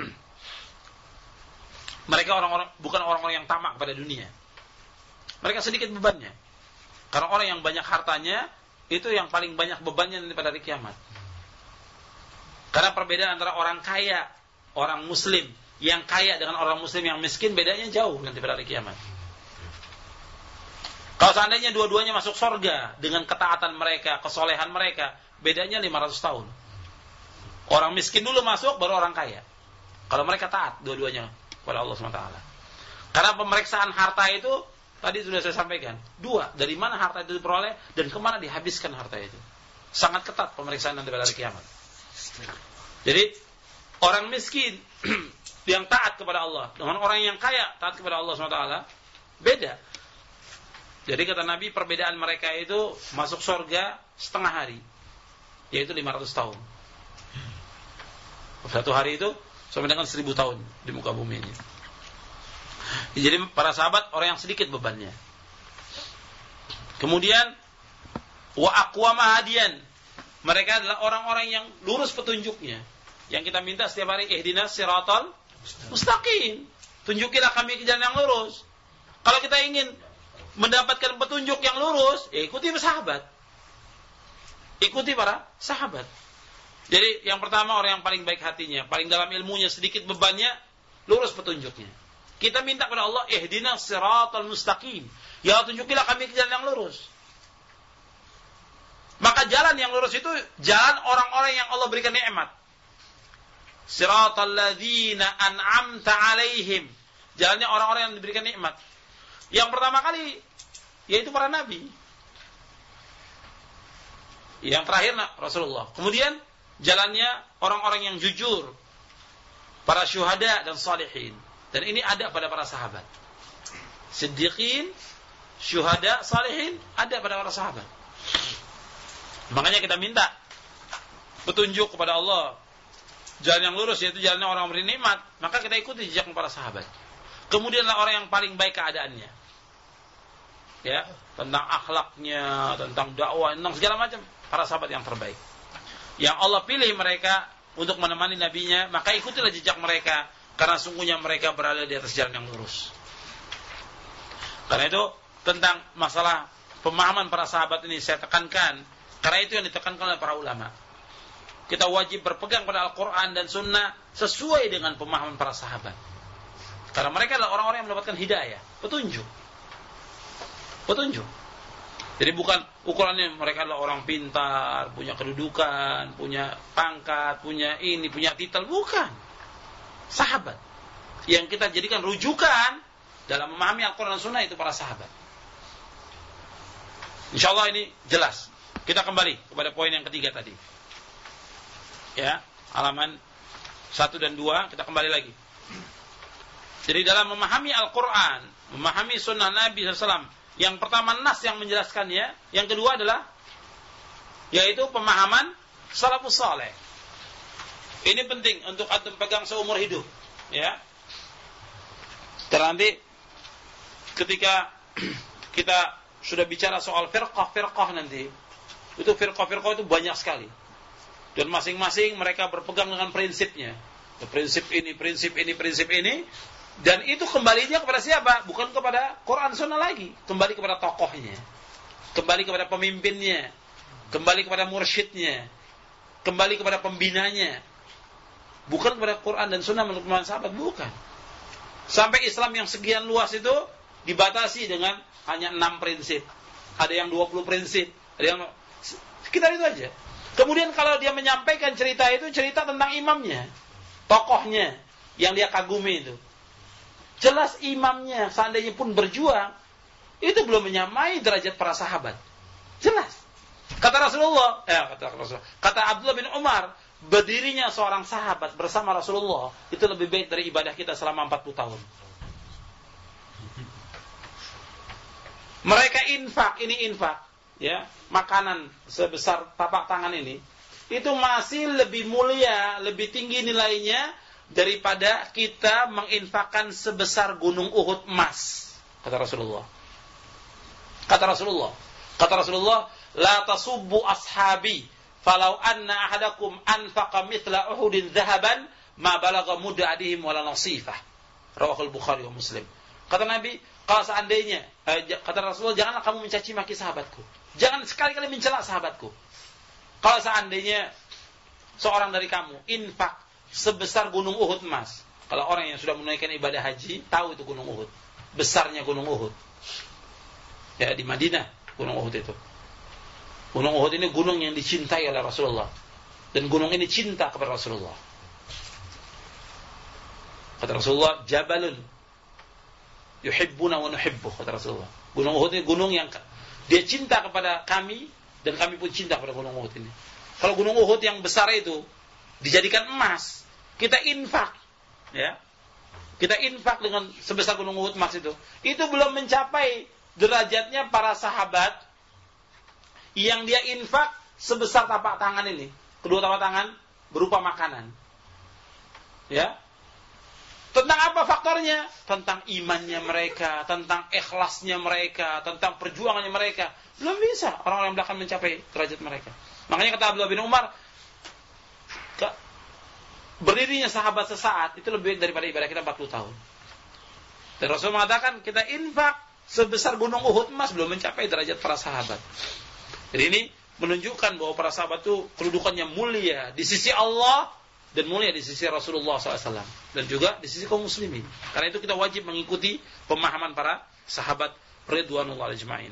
Mereka bukan orang-orang yang tamak pada dunia. Mereka sedikit bebannya. Karena orang yang banyak hartanya, itu yang paling banyak bebannya nanti pada hari kiamat. Karena perbedaan antara orang kaya, orang muslim yang kaya dengan orang muslim yang miskin, bedanya jauh nanti pada hari kiamat. Kalau seandainya dua-duanya masuk surga dengan ketaatan mereka, kesolehan mereka, bedanya 500 tahun. Orang miskin dulu masuk, baru orang kaya. Kalau mereka taat dua-duanya kepada Allah SWT. Karena pemeriksaan harta itu tadi sudah saya sampaikan. Dua, dari mana harta itu diperoleh dan kemana dihabiskan harta itu. Sangat ketat pemeriksaan nanti pada hari kiamat. Jadi orang miskin yang taat kepada Allah dengan orang yang kaya taat kepada Allah SWT beda. Jadi kata Nabi, perbedaan mereka itu masuk surga setengah hari, yaitu 500 tahun. Satu hari itu sama dengan 1000 tahun di muka bumi ini. Jadi para sahabat orang yang sedikit bebannya. Kemudian wa aqwama hadiyan. Mereka adalah orang-orang yang lurus petunjuknya. Yang kita minta setiap hari, ihdinas siratal mustaqim. Tunjukilah kami ke jalan yang lurus. Kalau kita ingin mendapatkan petunjuk yang lurus, ya ikuti sahabat. Ikuti para sahabat. Jadi yang pertama orang yang paling baik hatinya, paling dalam ilmunya, sedikit bebannya, lurus petunjuknya. Kita minta kepada Allah, ihdinas siratal mustaqim. Ya tunjukilah kami ke jalan yang lurus. Maka jalan yang lurus itu jalan orang-orang yang Allah berikan nikmat. Siratal ladzina an'amta alaihim. Jalannya orang-orang yang diberikan nikmat. Yang pertama kali yaitu para nabi. Yang terakhir Rasulullah. Kemudian jalannya orang-orang yang jujur, para syuhada dan salihin. Dan ini ada pada para sahabat. Siddiqin, syuhada, salihin ada pada para sahabat. Makanya kita minta petunjuk kepada Allah. Jalan yang lurus yaitu jalannya orang yang beri nikmat, maka kita ikuti jejak para sahabat. Kemudianlah orang yang paling baik keadaannya. Ya, tentang akhlaknya, tentang dakwah, tentang segala macam, para sahabat yang terbaik. Yang Allah pilih mereka untuk menemani nabinya, maka ikutilah jejak mereka. Karena sungguhnya mereka berada di atas jalan yang lurus. Karena itu tentang masalah pemahaman para sahabat ini saya tekankan. Karena itu yang ditekankan oleh para ulama. Kita wajib berpegang pada Al-Quran dan Sunnah sesuai dengan pemahaman para sahabat. Karena mereka adalah orang-orang yang mendapatkan hidayah, petunjuk. Petunjuk. Jadi bukan ukurannya mereka adalah orang pintar, punya kedudukan, punya pangkat, punya ini, punya titel. Bukan. Sahabat yang kita jadikan rujukan dalam memahami Al-Quran dan Sunnah itu para sahabat. InsyaAllah ini jelas. Kita kembali kepada poin yang ketiga tadi. Ya, halaman 1 dan 2 kita kembali lagi. Jadi dalam memahami Al-Quran, memahami sunnah Nabi SAW, yang pertama nas yang menjelaskannya, yang kedua adalah yaitu pemahaman salafus saleh. Ini penting untuk antum pegang seumur hidup, ya. Nanti ketika kita sudah bicara soal firqah nanti, itu firqah itu banyak sekali. Dan masing-masing mereka berpegang dengan prinsipnya. Prinsip ini. Dan itu kembalinya kepada siapa? Bukan kepada Quran Sunnah lagi. Kembali kepada tokohnya. Kembali kepada pemimpinnya. Kembali kepada mursyidnya. Kembali kepada pembinanya. Bukan kepada Quran dan Sunnah menurut sahabat. Bukan. Sampai Islam yang sekian luas itu dibatasi dengan hanya 6 prinsip. Ada yang 20 prinsip. Ada yang sekitar itu aja. Kemudian kalau dia menyampaikan cerita itu, cerita tentang imamnya. Tokohnya. Yang dia kagumi itu. Jelas imamnya seandainya pun berjuang, itu belum menyamai derajat para sahabat. Jelas. Kata Abdullah bin Umar, berdirinya seorang sahabat bersama Rasulullah itu lebih baik dari ibadah kita selama 40 tahun. Mereka infak, ya, makanan sebesar tapak tangan ini, itu masih lebih mulia, lebih tinggi nilainya daripada kita menginfakkan sebesar gunung Uhud emas, kata Rasulullah. Kata Rasulullah, la tasubbu ashabi, falau anna ahadakum anfaqa mithla Uhudin dhahaban, ma balagha mudda adihim wala nasifah. Rawahul Bukhari wa Muslim. Kata Nabi, kalau seandainya, kata Rasulullah, janganlah kamu mencaci maki sahabatku. Jangan sekali-kali mencela sahabatku. Kalau seandainya seorang dari kamu infak sebesar gunung Uhud emas. Kalau orang yang sudah menunaikan ibadah haji tahu itu gunung Uhud. Besarnya gunung Uhud. Ya, di Madinah gunung Uhud itu. Gunung Uhud ini gunung yang dicintai oleh Rasulullah. Dan gunung ini cinta kepada Rasulullah. Kata Rasulullah, Jabalun yuhibbuna wa nuhibbuh, kata Rasulullah. Gunung Uhud ini gunung yang dia cinta kepada kami dan kami pun cinta kepada gunung Uhud ini. Kalau gunung Uhud yang besar itu dijadikan emas, kita infak, ya. Kita infak dengan sebesar gunung Uhud emas itu belum mencapai derajatnya para sahabat yang dia infak sebesar tapak tangan ini. Kedua tapak tangan berupa makanan. Ya. Tentang apa faktornya? Tentang imannya mereka, tentang ikhlasnya mereka, tentang perjuangannya mereka. Belum bisa orang-orang belakang mencapai derajat mereka. Makanya kata Abdullah bin Umar, berdirinya sahabat sesaat itu lebih baik daripada ibadah kita 40 tahun. Dan Rasul mengatakan kita infak sebesar gunung Uhud emas belum mencapai derajat para sahabat. Jadi ini menunjukkan bahwa para sahabat itu kedudukannya mulia di sisi Allah dan mulia di sisi Rasulullah SAW dan juga di sisi kaum muslimin. Karena itu kita wajib mengikuti pemahaman para sahabat ridwanullah ajma'in.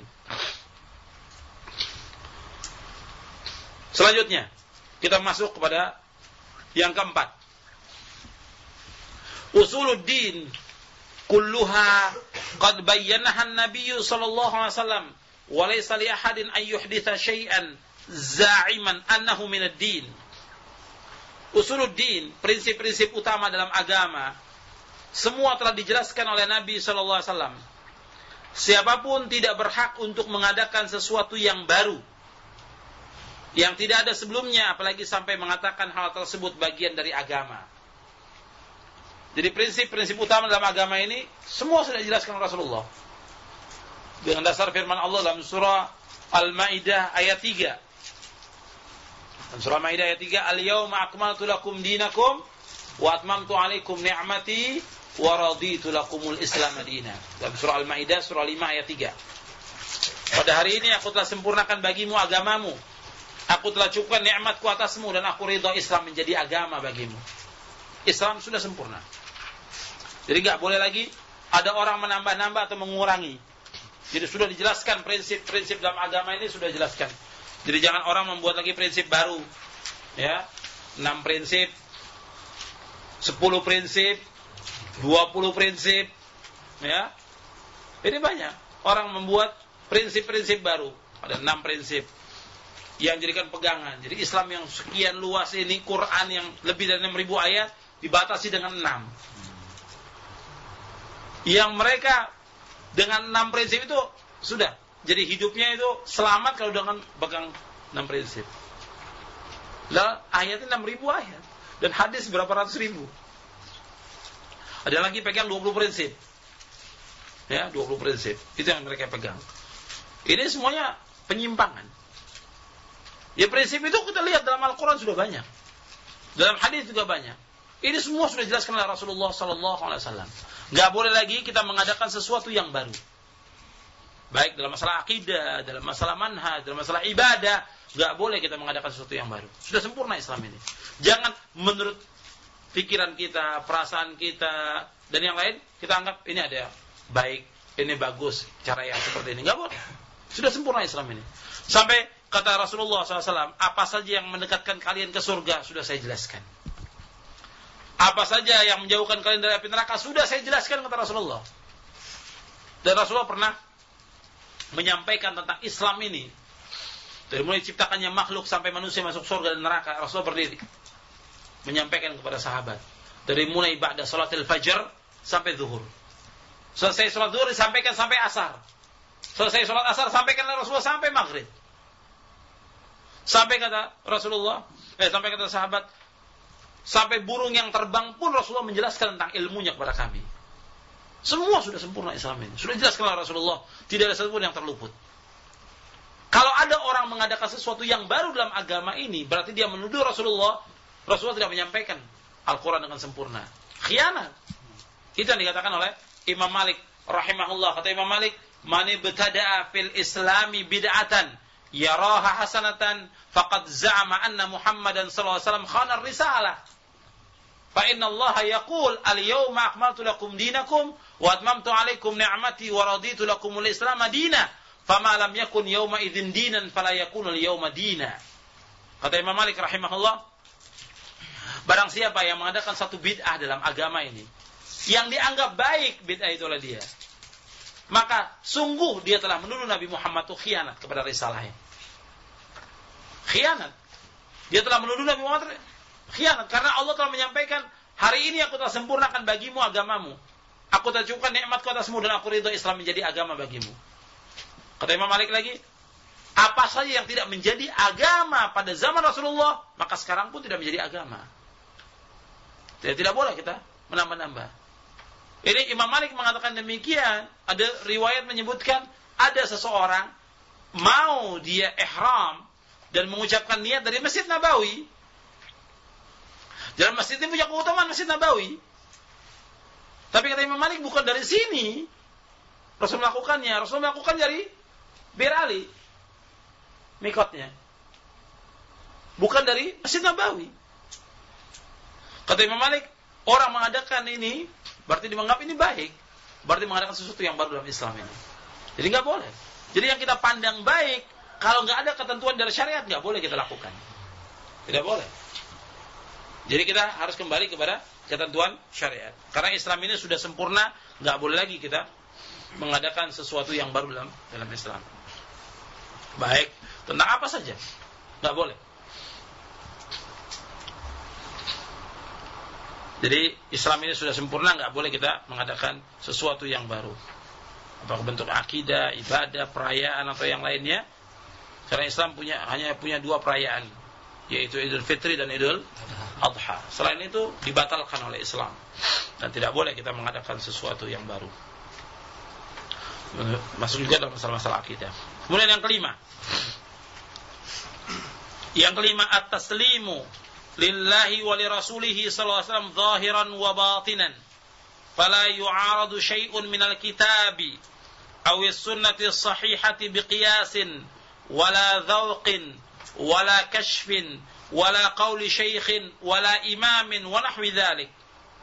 Selanjutnya kita masuk kepada yang keempat. Usuluddin kulluha qad bayyanaha an-nabiy sallallahu alaihi wasallam wa laysa li ahadin an yuhditha syai'an za'iman annahu min ad-din. Usuluddin, prinsip-prinsip utama dalam agama, semua telah dijelaskan oleh Nabi sallallahu alaihi wasallam. Siapapun tidak berhak untuk mengadakan sesuatu yang baru yang tidak ada sebelumnya, apalagi sampai mengatakan hal tersebut bagian dari agama. Jadi prinsip-prinsip utama dalam agama ini semua sudah dijelaskan oleh Rasulullah. Dengan dasar firman Allah dalam surah Al-Maidah ayat 3. Dalam surah Al-Maidah ayat 3, "Al-yauma akmaltu lakum dinakum wa atmamtu 'alaikum ni'mati wa raditu lakumul Islam madina." Dalam surah Al-Maidah surah 5 ayat 3. Pada hari ini aku telah sempurnakan bagimu agamamu. Aku telah cukupkan nikmatku atasmu dan aku ridha Islam menjadi agama bagimu. Islam sudah sempurna. Jadi enggak boleh lagi ada orang menambah-nambah atau mengurangi. Jadi sudah dijelaskan prinsip-prinsip dalam agama ini sudah dijelaskan. Jadi jangan orang membuat lagi prinsip baru. Ya. 6 prinsip, 10 prinsip, 20 prinsip. Ya. Ini banyak orang membuat prinsip-prinsip baru. Ada 6 prinsip yang jadikan pegangan. Jadi Islam yang sekian luas ini, Quran yang lebih dari 6.000 ayat dibatasi dengan 6. Yang mereka dengan 6 prinsip itu sudah. Jadi hidupnya itu selamat kalau dengan pegang 6 prinsip. Lah ayatnya 6.000 ayat. Dan hadis berapa ratus ribu. Ada lagi pegang 20 prinsip. Ya, 20 prinsip. Itu yang mereka pegang. Ini semuanya penyimpangan. Ya prinsip itu kita lihat dalam Al-Quran sudah banyak. Dalam hadis juga banyak. Ini semua sudah dijelaskan oleh Rasulullah SAW. Gak boleh lagi kita mengadakan sesuatu yang baru. Baik dalam masalah akidah, dalam masalah manhaj, dalam masalah ibadah. Gak boleh kita mengadakan sesuatu yang baru. Sudah sempurna Islam ini. Jangan menurut pikiran kita, perasaan kita, dan yang lain, kita anggap ini ada baik, ini bagus, cara yang seperti ini. Gak boleh. Sudah sempurna Islam ini. Sampai kata Rasulullah SAW, apa saja yang mendekatkan kalian ke surga, sudah saya jelaskan. Apa saja yang menjauhkan kalian dari api neraka, sudah saya jelaskan, kata Rasulullah. Dan Rasulullah pernah menyampaikan tentang Islam ini. Dari mulai ciptakannya makhluk sampai manusia masuk surga dan neraka, Rasulullah berdiri menyampaikan kepada sahabat. Dari mulai ba'da salatil fajr sampai zuhur. Selesai salat zuhur disampaikan sampai asar. Selesai salat asar sampaikan Rasulullah sampai maghrib. Sampai kata Rasulullah, sampai kata sahabat, sampai burung yang terbang pun Rasulullah menjelaskan tentang ilmunya kepada kami. Semua sudah sempurna Islam ini. Sudah dijelaskan oleh Rasulullah, tidak ada satupun yang terluput. Kalau ada orang mengadakan sesuatu yang baru dalam agama ini, berarti dia menuduh Rasulullah. Rasulullah tidak menyampaikan Al-Quran dengan sempurna. Khianat. Itu yang dikatakan oleh Imam Malik rahimahullah. Kata Imam Malik, "Man ibtada'a fil islami bid'atan yaraha hasanatan faqad za'ama anna Muhammadan sallallahu alaihi wasallam khana ar-risalah. Fa inna Allah yaqul al-yawma akmaltu lakum dinakum wa atmamtu 'alaikum ni'mati wa raditu lakumul Islam dinan. Fama lam yakun yawma idzin dinan fala yakunu al-yawma dina." Kata Imam Malik rahimahullah, barang siapa yang mengadakan satu bid'ah dalam agama ini, yang dianggap baik bid'ah itu oleh dia, maka sungguh dia telah menuduh Nabi Muhammad itu khianat kepada risalahnya. Khianat. Dia telah menuduh Nabi Muhammad khianat karena Allah telah menyampaikan, hari ini aku telah sempurnakan bagimu agamamu. Aku telah cukupkan nikmatku atasmu dan aku ridho Islam menjadi agama bagimu. Kata Imam Malik lagi, apa saja yang tidak menjadi agama pada zaman Rasulullah, maka sekarang pun tidak menjadi agama. Tidak boleh kita menambah-nambah. Ini Imam Malik mengatakan demikian. Ada riwayat menyebutkan ada seseorang mau dia ihram dan mengucapkan niat dari Masjid Nabawi. Dalam masjid ini punya keutamaan Masjid Nabawi. Tapi kata Imam Malik bukan dari sini Rasul melakukannya. Rasul melakukan dari Bir Ali, mikotnya. Bukan dari Masjid Nabawi. Kata Imam Malik, orang mengadakan ini berarti dianggap ini baik. Berarti mengadakan sesuatu yang baru dalam Islam ini. Jadi nggak boleh. Jadi yang kita pandang baik, kalau nggak ada ketentuan dari syariat, nggak boleh kita lakukan. Tidak boleh. Jadi kita harus kembali kepada ketentuan syariat. Karena Islam ini sudah sempurna, nggak boleh lagi kita mengadakan sesuatu yang baru dalam Islam. Baik, tentang apa saja, nggak boleh. Jadi Islam ini sudah sempurna, nggak boleh kita mengadakan sesuatu yang baru. Apakah bentuk akidah, ibadah, perayaan atau yang lainnya. Karena Islam hanya punya 2 perayaan, yaitu Idul Fitri dan Idul Adha. Selain itu dibatalkan oleh Islam dan tidak boleh kita mengadakan sesuatu yang baru. Masuk juga dalam masalah-masalah akidah. Kemudian yang kelima. Yang kelima, at-taslimu lillahi wa li rasulihi sallallahu alaihi wasallam zahiran wa batinan. Fala yu'aradu syai'un minal kitabi aw as-sunnati as-sahihati biqiyasin wala dhawqin wala kashfin wala qawli syaikhin wala imamin wa nahwi dzalik.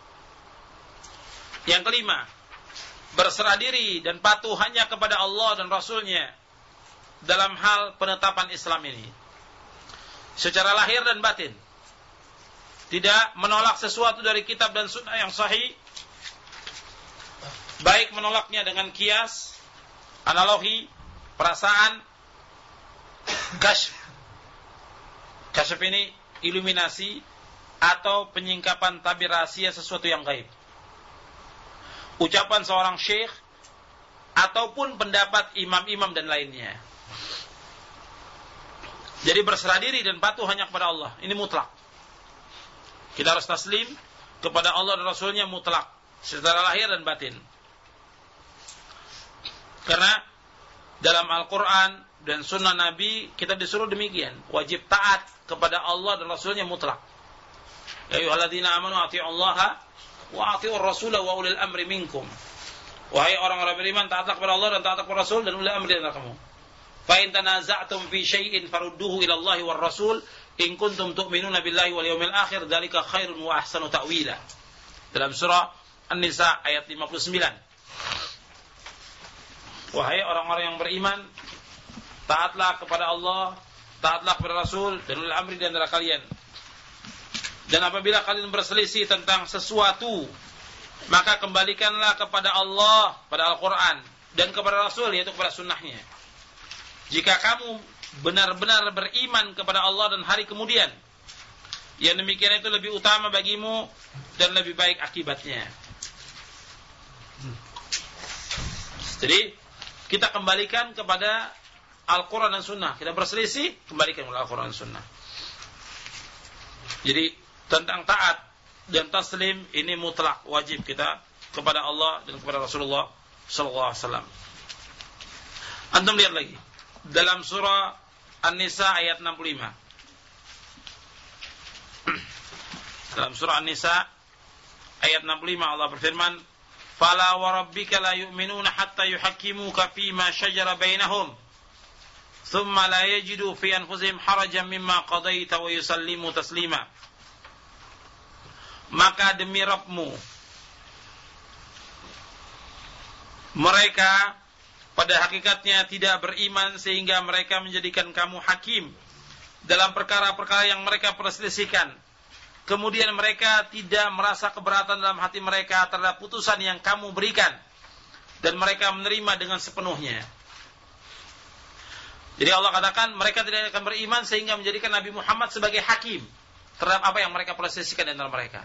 Yang kelima, berserah diri dan patuh hanya kepada Allah dan Rasulnya dalam hal penetapan Islam ini secara lahir dan batin. Tidak menolak sesuatu dari kitab dan sunnah yang sahih, baik menolaknya dengan kias, analogi, perasaan, kasyf. Kasyf ini iluminasi atau penyingkapan tabir rahasia sesuatu yang gaib. ucapan seorang syekh, ataupun pendapat imam-imam dan lainnya. Jadi berserah diri dan patuh hanya kepada Allah. Ini mutlak. Kita harus taslim kepada Allah dan Rasulnya mutlak, secara lahir dan batin. Karena dalam Al-Quran dan Sunnah Nabi kita disuruh demikian. Wajib taat kepada Allah dan Rasulnya mutlak. Ya ayyuhalladzina amanu atii'ullaha wa atii'ur rasula wa ulil amri minkum. Wahai orang-orang beriman, taatlah kepada Allah dan taatlah kepada Rasul dan ulil amri antara kamu. Fa in tanaza'tum fi syai'in farudduhu ila Allahi war Rasul in kuntum tu'minuna billahi wal yawmil akhir dzalika khairun wa ahsanu ta'wila. Dalam surah An-Nisa ayat 59. Wahai orang-orang yang beriman, taatlah kepada Allah, taatlah kepada Rasul dan ulil amri di antara kalian. Dan apabila kalian berselisih tentang sesuatu, maka kembalikanlah kepada Allah, pada Al-Quran, dan kepada Rasul, yaitu kepada sunnahnya. Jika kamu benar-benar beriman kepada Allah dan hari kemudian, yang demikian itu lebih utama bagimu dan lebih baik akibatnya. Jadi kita kembalikan kepada Al-Quran dan Sunnah. Kita berselisih, kembalikan kepada Al-Quran dan Sunnah. Jadi tentang taat dan taslim ini mutlak, wajib kita kepada Allah dan kepada Rasulullah sallallahu alaihi wasallam. Antum lihat lagi dalam surah An-Nisa ayat 65. Dalam surah An-Nisa ayat 65 Allah berfirman, "Fala wa rabbika la yu'minuna hatta yuhakkimuka fima shajara bainahum, thumma la yajidu fi anfusihim harajan mimma qadaita wa yusallimu taslima." Maka demi Rabbmu, mereka pada hakikatnya tidak beriman sehingga mereka menjadikan kamu hakim dalam perkara-perkara yang mereka perselisihkan. Kemudian mereka tidak merasa keberatan dalam hati mereka terhadap putusan yang kamu berikan, dan mereka menerima dengan sepenuhnya. Jadi Allah katakan mereka tidak akan beriman sehingga menjadikan Nabi Muhammad sebagai hakim terhadap apa yang mereka perselisihkan di antara mereka.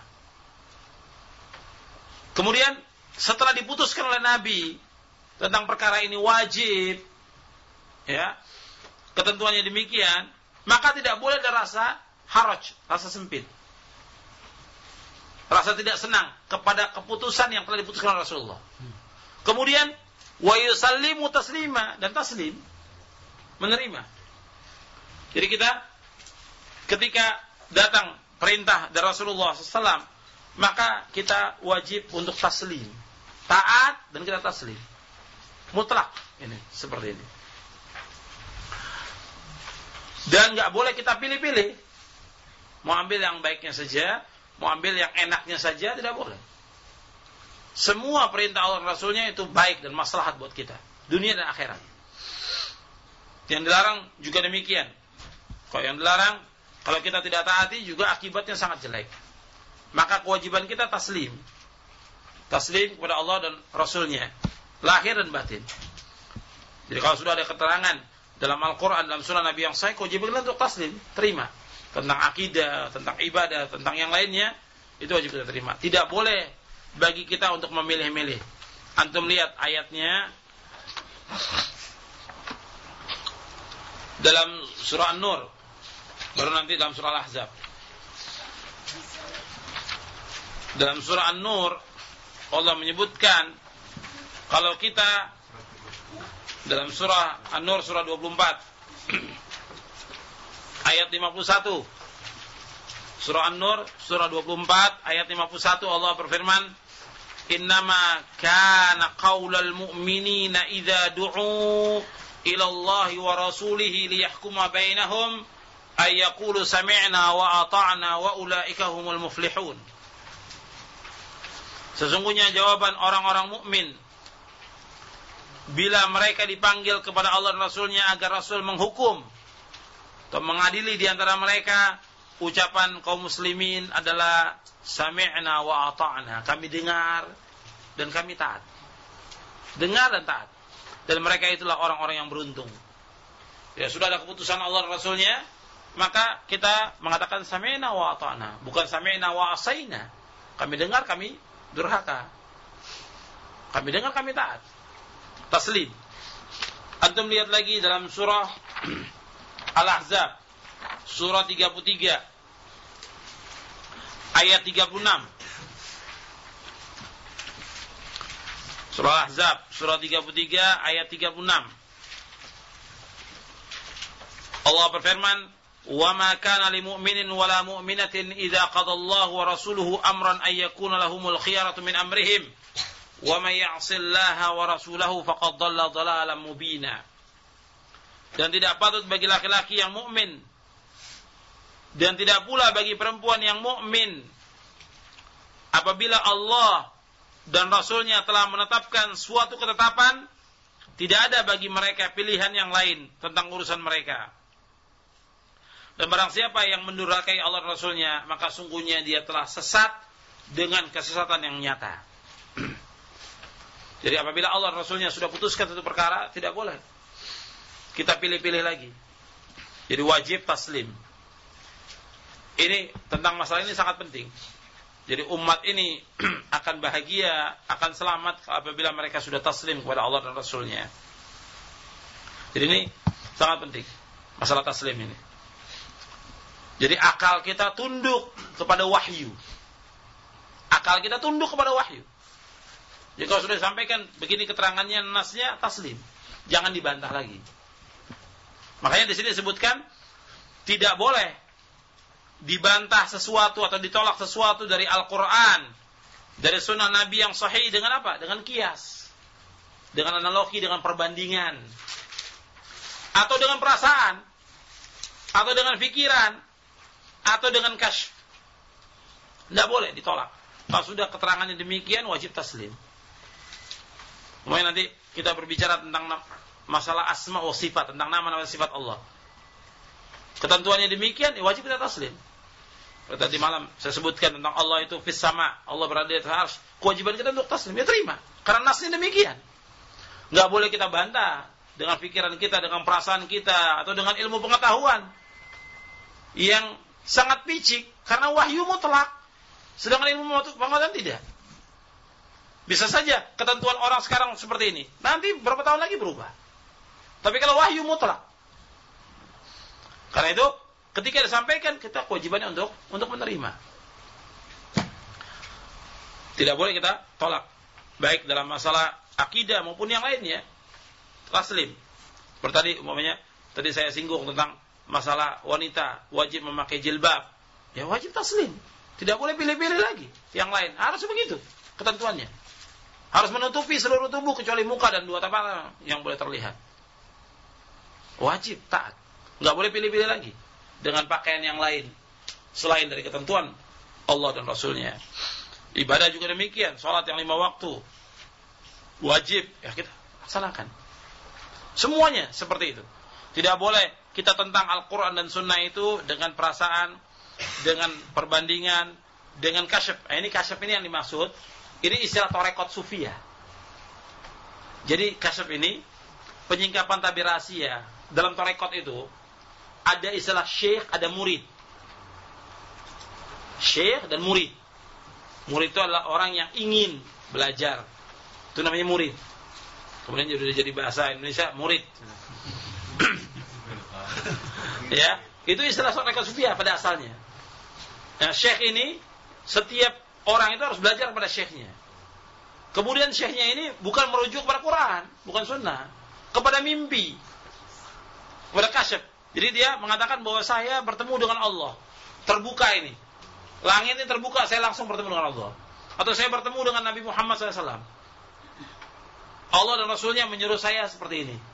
Kemudian setelah diputuskan oleh Nabi tentang perkara ini wajib, ya, ketentuannya demikian, maka tidak boleh ada rasa haraj, rasa sempit, rasa tidak senang kepada keputusan yang telah diputuskan oleh Rasulullah. Kemudian wa yusallimu taslima, dan taslim, menerima. Jadi kita ketika datang perintah dari Rasulullah SAW, maka kita wajib untuk taslim, taat, dan kita taslim mutlak. Ini seperti ini. Dan nggak boleh kita pilih-pilih, mau ambil yang baiknya saja, mau ambil yang enaknya saja, tidak boleh. Semua perintah Allah dan Rasulnya itu baik dan maslahat buat kita, dunia dan akhirat. Yang dilarang juga demikian. Kalau yang dilarang, kalau kita tidak taati juga akibatnya sangat jelek. Maka kewajiban kita taslim. Taslim kepada Allah dan Rasulnya, lahir dan batin. Jadi kalau sudah ada keterangan dalam Al-Quran, dalam Sunnah Nabi yang sahih, kewajiban kita untuk taslim, terima. Tentang akidah, tentang ibadah, tentang yang lainnya, itu wajib kita terima. Tidak boleh bagi kita untuk memilih-milih. Antum lihat ayatnya dalam surah An-Nur, baru nanti dalam surah Al-Ahzab. Dalam surah An-Nur Allah menyebutkan kalau kita dalam surah An-Nur surah 24 ayat 51. Surah An-Nur surah 24 ayat 51 Allah berfirman, "Innama kana qaulal mu'minina idza du'u ila Allahi wa rasulihi liyahkuma bainahum ay yaqulu sami'na wa ata'na wa ulaika humul muflihun." Sesungguhnya jawaban orang-orang mukmin bila mereka dipanggil kepada Allah dan Rasulnya agar Rasul menghukum atau mengadili di antara mereka, ucapan kaum muslimin adalah sami'na wa ata'na, kami dengar dan kami taat. Dengar dan taat. Dan mereka itulah orang-orang yang beruntung. Ya, sudah ada keputusan Allah dan Rasulnya, maka kita mengatakan sami'na wa ata'na, bukan sami'na wa asaina. Kami dengar, kami durhaka. Kami dengar, kami taat. Taslim. Antum lihat lagi dalam surah Al-Ahzab, surah 33, ayat 36. Surah Al-Ahzab, surah 33, ayat 36. Allah berfirman, "Wa ma kana lil mu'minin wa la mu'minatin idza qada Allahu wa rasuluhu amran ay yakuna lahumul khiyaratu min amrihim wa may ya'sillaha wa rasulahu faqad dhalla dhalalan mubina." Dan tidak patut bagi laki-laki yang mukmin dan tidak pula bagi perempuan yang mukmin apabila Allah dan Rasulnya telah menetapkan suatu ketetapan, tidak ada bagi mereka pilihan yang lain tentang urusan mereka. Dan barang siapa yang mendurhakai Allah dan Rasulnya, maka sungguhnya dia telah sesat dengan kesesatan yang nyata. Jadi apabila Allah dan Rasulnya sudah putuskan satu perkara, tidak boleh kita pilih-pilih lagi. Jadi wajib taslim. Ini tentang masalah ini sangat penting. Jadi umat ini akan bahagia, akan selamat apabila mereka sudah taslim kepada Allah dan Rasulnya. Jadi ini sangat penting, masalah taslim ini. Jadi akal kita tunduk kepada wahyu. Akal kita tunduk kepada wahyu. Jadi kalau sudah disampaikan begini keterangannya, nasnya, taslim. Jangan dibantah lagi. Makanya di sini disebutkan tidak boleh dibantah sesuatu atau ditolak sesuatu dari Al-Quran, dari sunnah Nabi yang sahih dengan apa? Dengan kias, dengan analogi, dengan perbandingan, atau dengan perasaan, atau dengan pikiran, atau dengan kasyf. Tidak boleh ditolak. Kalau sudah keterangannya demikian, wajib taslim. Kemudian nanti kita berbicara tentang masalah asma wa sifat, tentang nama-nama sifat Allah. Ketentuannya demikian, wajib kita taslim. Tadi malam saya sebutkan tentang Allah itu fis sama, Allah berada di atas. Kewajiban kita untuk taslim, ya terima. Karena nasnya demikian. Enggak boleh kita bantah dengan pikiran kita, dengan perasaan kita, atau dengan ilmu pengetahuan yang sangat picik, karena wahyu mutlak, sedangkan ilmu pengetahuan tidak. Bisa saja ketentuan orang sekarang seperti ini, nanti berapa tahun lagi berubah. Tapi kalau wahyu mutlak, karena itu ketika disampaikan, kita kewajibannya untuk menerima. Tidak boleh kita tolak, baik dalam masalah akidah maupun yang lainnya. Taslim. Seperti tadi umpamanya, tadi saya singgung tentang masalah wanita wajib memakai jilbab, ya wajib taslim. Tidak boleh pilih-pilih lagi yang lain. Harus begitu ketentuannya. Harus menutupi seluruh tubuh kecuali muka dan dua tapak yang boleh terlihat. Wajib taat. Enggak boleh pilih-pilih lagi dengan pakaian yang lain selain dari ketentuan Allah dan Rasulnya. Ibadah juga demikian. Salat yang 5 waktu wajib, ya kita laksanakan. Semuanya seperti itu. Tidak boleh kita tentang Al-Quran dan Sunnah itu dengan perasaan, dengan perbandingan, dengan kasyaf. Ini kasyaf ini yang dimaksud. Ini istilah tarekat sufiyah. Jadi kasyaf ini penyingkapan tabir rahasia. Dalam tarekat itu ada istilah syekh, ada murid. Syekh dan murid. Murid itu adalah orang yang ingin belajar. Itu namanya murid. Kemudian jadi bahasa Indonesia murid. Ya, itu istilah tarekat sufiyah pada asalnya. Nah, syekh ini setiap orang itu harus belajar kepada syekhnya. Kemudian syekhnya ini bukan merujuk kepada Quran, bukan sunnah, kepada mimpi, kepada kasyaf. Jadi dia mengatakan bahwa saya bertemu dengan Allah, terbuka ini, langit ini terbuka, saya langsung bertemu dengan Allah. Atau saya bertemu dengan Nabi Muhammad SAW. Allah dan Rasulnya menyuruh saya seperti ini.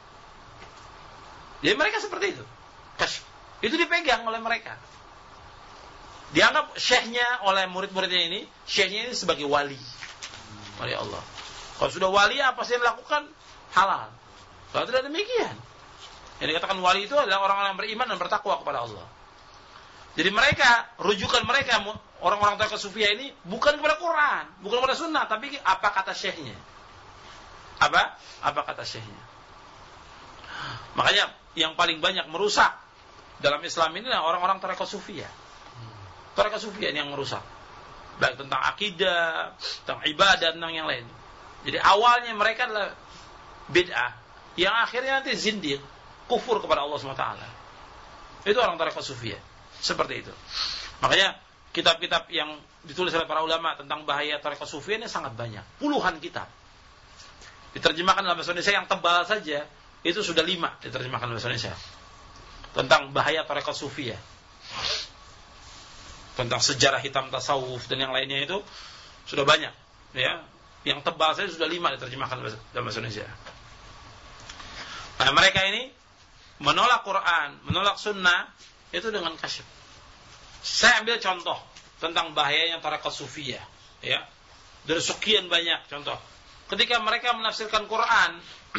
Jadi mereka seperti itu. Kasyaf. Itu dipegang oleh mereka. Dianggap syekhnya oleh murid-muridnya ini, syekhnya ini sebagai wali. Wali Allah. Kalau sudah wali, apa sih yang dilakukan? Halal. Kalau tidak demikian, yang dikatakan wali itu adalah orang-orang yang beriman dan bertakwa kepada Allah. Jadi mereka, rujukan mereka, orang-orang tarekat sufiyah ini, bukan kepada Quran, bukan kepada sunnah, tapi apa kata syekhnya. Apa kata syekhnya. Makanya, yang paling banyak merusak dalam Islam ini adalah orang-orang tarekat sufiyah. Tarekat sufiyah yang merusak. Baik tentang akidah, tentang ibadah, tentang yang lain. Jadi awalnya mereka adalah bid'ah, yang akhirnya nanti zindiq, kufur kepada Allah SWT. Itu orang tarekat sufiyah. Seperti itu. Makanya kitab-kitab yang ditulis oleh para ulama tentang bahaya tarekat sufiyah ini sangat banyak. Puluhan kitab. Diterjemahkan dalam bahasa Indonesia yang tebal saja, itu sudah 5 diterjemahkan dalam bahasa Indonesia. Tentang bahaya tarekat sufiyah. Tentang sejarah hitam tasawuf dan yang lainnya itu sudah banyak. Ya. Yang tebal saja sudah 5 diterjemahkan dalam bahasa Indonesia. Nah, mereka ini menolak Quran, menolak sunnah, itu dengan kasyaf. Saya ambil contoh tentang bahayanya tarekat sufiyah, ya. Dari sekian banyak contoh. Ketika mereka menafsirkan Quran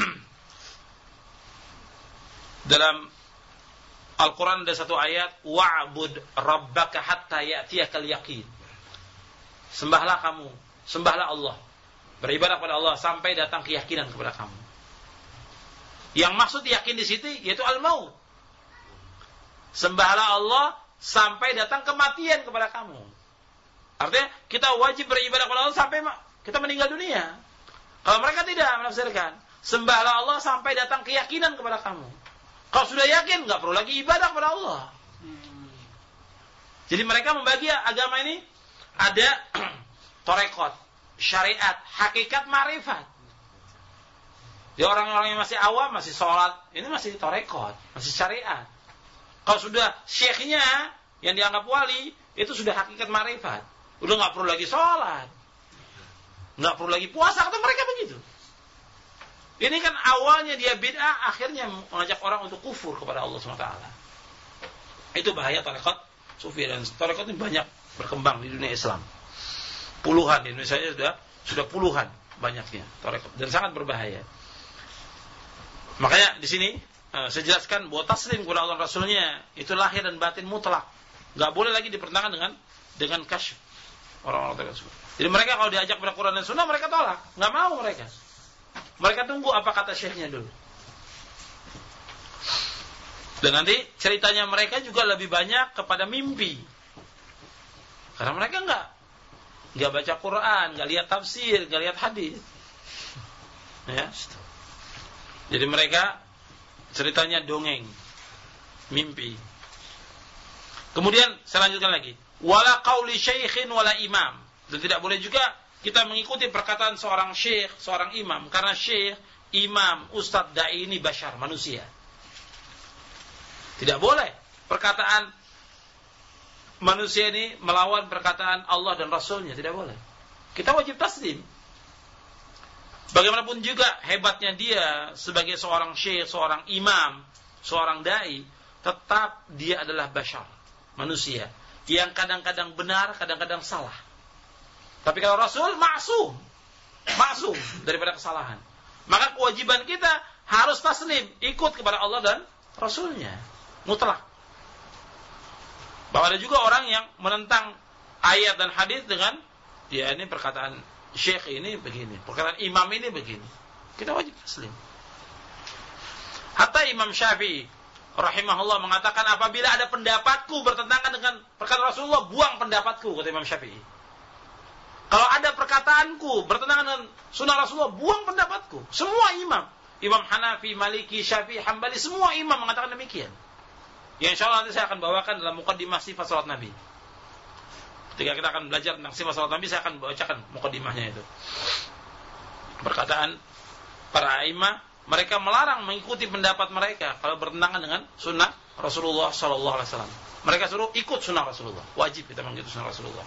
dalam Al-Quran ada satu ayat, wa'bud rabbaka hatta ya'tiyakal yaqin. Sembahlah kamu, sembahlah Allah. Beribadah kepada Allah sampai datang keyakinan kepada kamu. Yang maksud yakin di situ yaitu al-maut. Sembahlah Allah sampai datang kematian kepada kamu. Artinya kita wajib beribadah kepada Allah sampai kita meninggal dunia. Kalau mereka tidak menafsirkan, sembahlah Allah sampai datang keyakinan kepada kamu. Kalau sudah yakin, nggak perlu lagi ibadah kepada Allah. Jadi mereka membagi agama ini ada torekot, syariat, hakikat, ma'rifat. Ya, orang-orang yang masih awam, masih sholat, ini masih torekot, masih syariat. Kalau sudah syekhnya yang dianggap wali, itu sudah hakikat ma'rifat. Udah nggak perlu lagi sholat, nggak perlu lagi puasa, kata mereka begitu. Ini kan awalnya dia bid'ah, akhirnya mengajak orang untuk kufur kepada Allah SWT. Itu bahaya tarekat sufi, dan tarekat ini banyak berkembang di dunia Islam. Puluhan di Indonesia sudah puluhan banyaknya tarekat, dan sangat berbahaya. Makanya di sini saya jelaskan bahwa taslim kepada Allah Rasulnya itu lahir dan batin mutlak, nggak boleh lagi dipertentangkan dengan kasyf orang-orang tarekat sufi. Jadi mereka kalau diajak pada Quran dan Sunnah mereka tolak, nggak mau mereka. Mereka tunggu apa kata syekhnya dulu. Dan nanti ceritanya mereka juga lebih banyak kepada mimpi. Karena mereka enggak baca Quran, enggak lihat tafsir, enggak lihat hadis. Ya. Jadi mereka ceritanya dongeng, mimpi. Kemudian saya lanjutkan lagi. Wala qauli syaikhin wala imam. Dan tidak boleh juga kita mengikuti perkataan seorang syekh, seorang imam. Karena syekh, imam, ustadz, da'i ini bashar, manusia. Tidak boleh perkataan manusia ini melawan perkataan Allah dan Rasulnya. Tidak boleh. Kita wajib taslim. Bagaimanapun juga hebatnya dia sebagai seorang syekh, seorang imam, seorang da'i, tetap dia adalah bashar, manusia. Yang kadang-kadang benar, kadang-kadang salah. Tapi kalau Rasul maksum daripada kesalahan. Maka kewajiban kita harus taslim, ikut kepada Allah dan Rasulnya, mutlak. Bahwa ada juga orang yang menentang ayat dan hadis dengan dia ini perkataan syekh ini begini, perkataan imam ini begini. Kita wajib taslim. Hatta Imam Syafi'i rahimahullah mengatakan apabila ada pendapatku bertentangan dengan perkataan Rasulullah, buang pendapatku, kata Imam Syafi'i. Kalau ada perkataanku bertentangan dengan sunnah Rasulullah, buang pendapatku. Semua imam, Imam Hanafi, Maliki, Syafi'i, Hambali, semua imam mengatakan demikian. Ya, insyaallah nanti saya akan bawakan dalam muqaddimah sifat salat Nabi. Ketika kita akan belajar tentang sifat salat Nabi, saya akan bacakan muqaddimahnya itu. Perkataan para imam, mereka melarang mengikuti pendapat mereka kalau bertentangan dengan sunnah Rasulullah SAW. Mereka suruh ikut sunnah Rasulullah. Wajib kita mengikuti sunnah Rasulullah.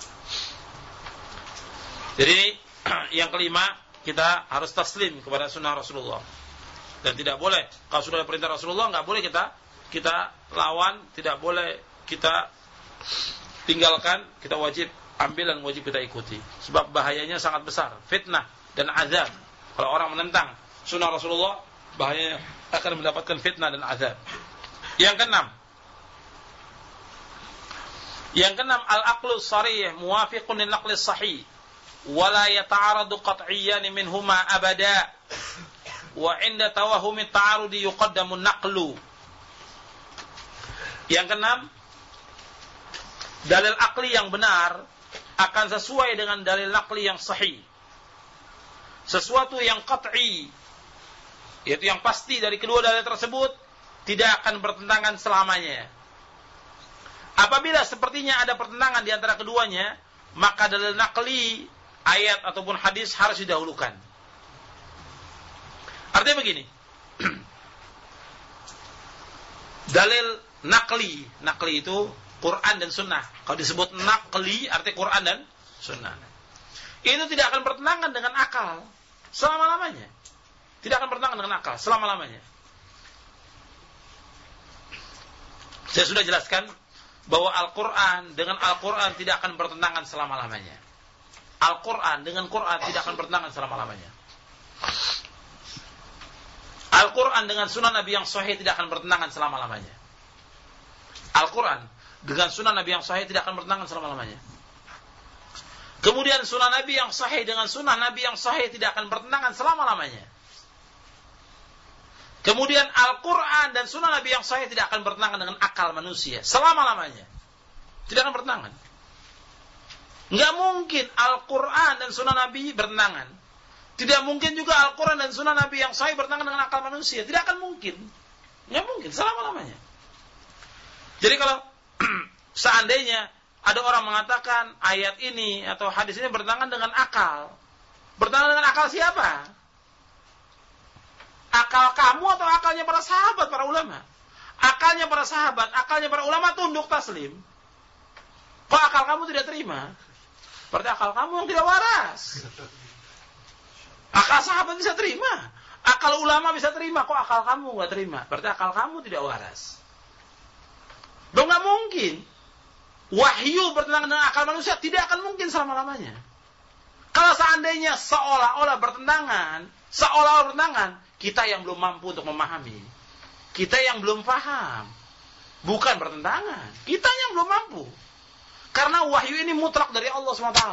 Jadi yang kelima, kita harus taslim kepada sunnah Rasulullah. Dan tidak boleh, kalau sudah ada perintah Rasulullah, nggak boleh kita lawan, tidak boleh kita tinggalkan, kita wajib ambil dan wajib kita ikuti. Sebab bahayanya sangat besar, fitnah dan azab. Kalau orang menentang sunnah Rasulullah, bahayanya akan mendapatkan fitnah dan azab. Yang keenam, al-aqlu sharih muwafiqun lil aqli sahih. ولا يتعارض قطعيان منهما أبدا وعند توهم التعارض يقدم النقل. Yang keenam, dalil akli yang benar akan sesuai dengan dalil akli yang sahih. sesuatu yang qat'i, yaitu yang pasti dari kedua dalil tersebut, tidak akan bertentangan selamanya. Apabila sepertinya ada pertentangan di antara keduanya, maka dalil naqli, ayat ataupun hadis harus didahulukan. Artinya begini, dalil naqli itu Quran dan Sunnah. Kalau disebut naqli, artinya Quran dan Sunnah. Itu tidak akan bertentangan dengan akal selama-lamanya. Tidak akan bertentangan dengan akal selama-lamanya. Saya sudah jelaskan bahwa Al-Quran dengan Al-Quran tidak akan bertentangan selama-lamanya. Al-Quran dengan Quran tidak akan bertentangan selama-lamanya. Al-Quran dengan sunnah Nabi yang sahih tidak akan bertentangan selama-lamanya. Al-Quran dengan sunnah Nabi yang sahih tidak akan bertentangan selama-lamanya. Kemudian sunnah Nabi yang sahih dengan sunnah Nabi yang sahih tidak akan bertentangan selama-lamanya. Kemudian Al-Quran dan sunnah Nabi yang sahih tidak akan bertentangan dengan akal manusia selama-lamanya. Tidak akan bertentangan. Nggak mungkin Al-Quran dan sunnah Nabi bertentangan. Tidak mungkin juga Al-Quran dan sunnah Nabi yang sahih bertentangan dengan akal manusia. Tidak akan mungkin. Nggak mungkin selama-lamanya. Jadi kalau seandainya ada orang mengatakan ayat ini atau hadis ini bertentangan dengan akal. Bertentangan dengan akal siapa? Akal kamu atau akalnya para sahabat, para ulama? Akalnya para sahabat, akalnya para ulama tunduk taslim. Kok akal kamu tidak terima? Berarti akal kamu yang tidak waras. Akal sahabat bisa terima, akal ulama bisa terima, kok akal kamu nggak terima? Berarti akal kamu tidak waras. Dong nggak mungkin. Wahyu bertentangan dengan akal manusia tidak akan mungkin selama-lamanya. Kalau seandainya seolah-olah bertentangan, kita yang belum mampu untuk memahami. Kita yang belum paham. Bukan bertentangan. Kita yang belum mampu. Karena wahyu ini mutlak dari Allah SWT.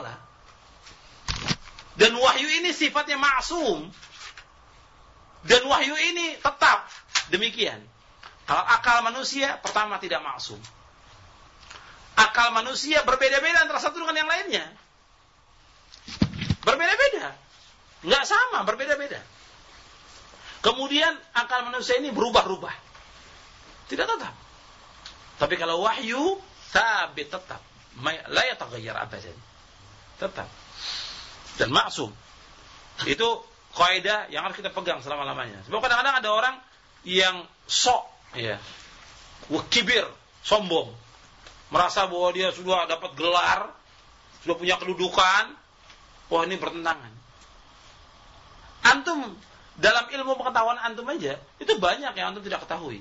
Dan wahyu ini sifatnya maksum. Dan wahyu ini tetap demikian. Kalau akal manusia, pertama tidak maksum. Akal manusia berbeda-beda antara satu dengan yang lainnya. Berbeda-beda. Nggak sama, berbeda-beda. Kemudian akal manusia ini berubah-ubah. Tidak tetap. Tapi kalau wahyu, sabit tetap. La yataghayyar abadan. Tetap. Dan maksum. Itu kaidah yang harus kita pegang selama-lamanya. Sebab kadang-kadang ada orang yang sok, ya, kibir, sombong. Merasa bahwa dia sudah dapat gelar, sudah punya kedudukan. Wah, ini bertentangan. Antum dalam ilmu pengetahuan antum aja itu banyak yang antum tidak ketahui.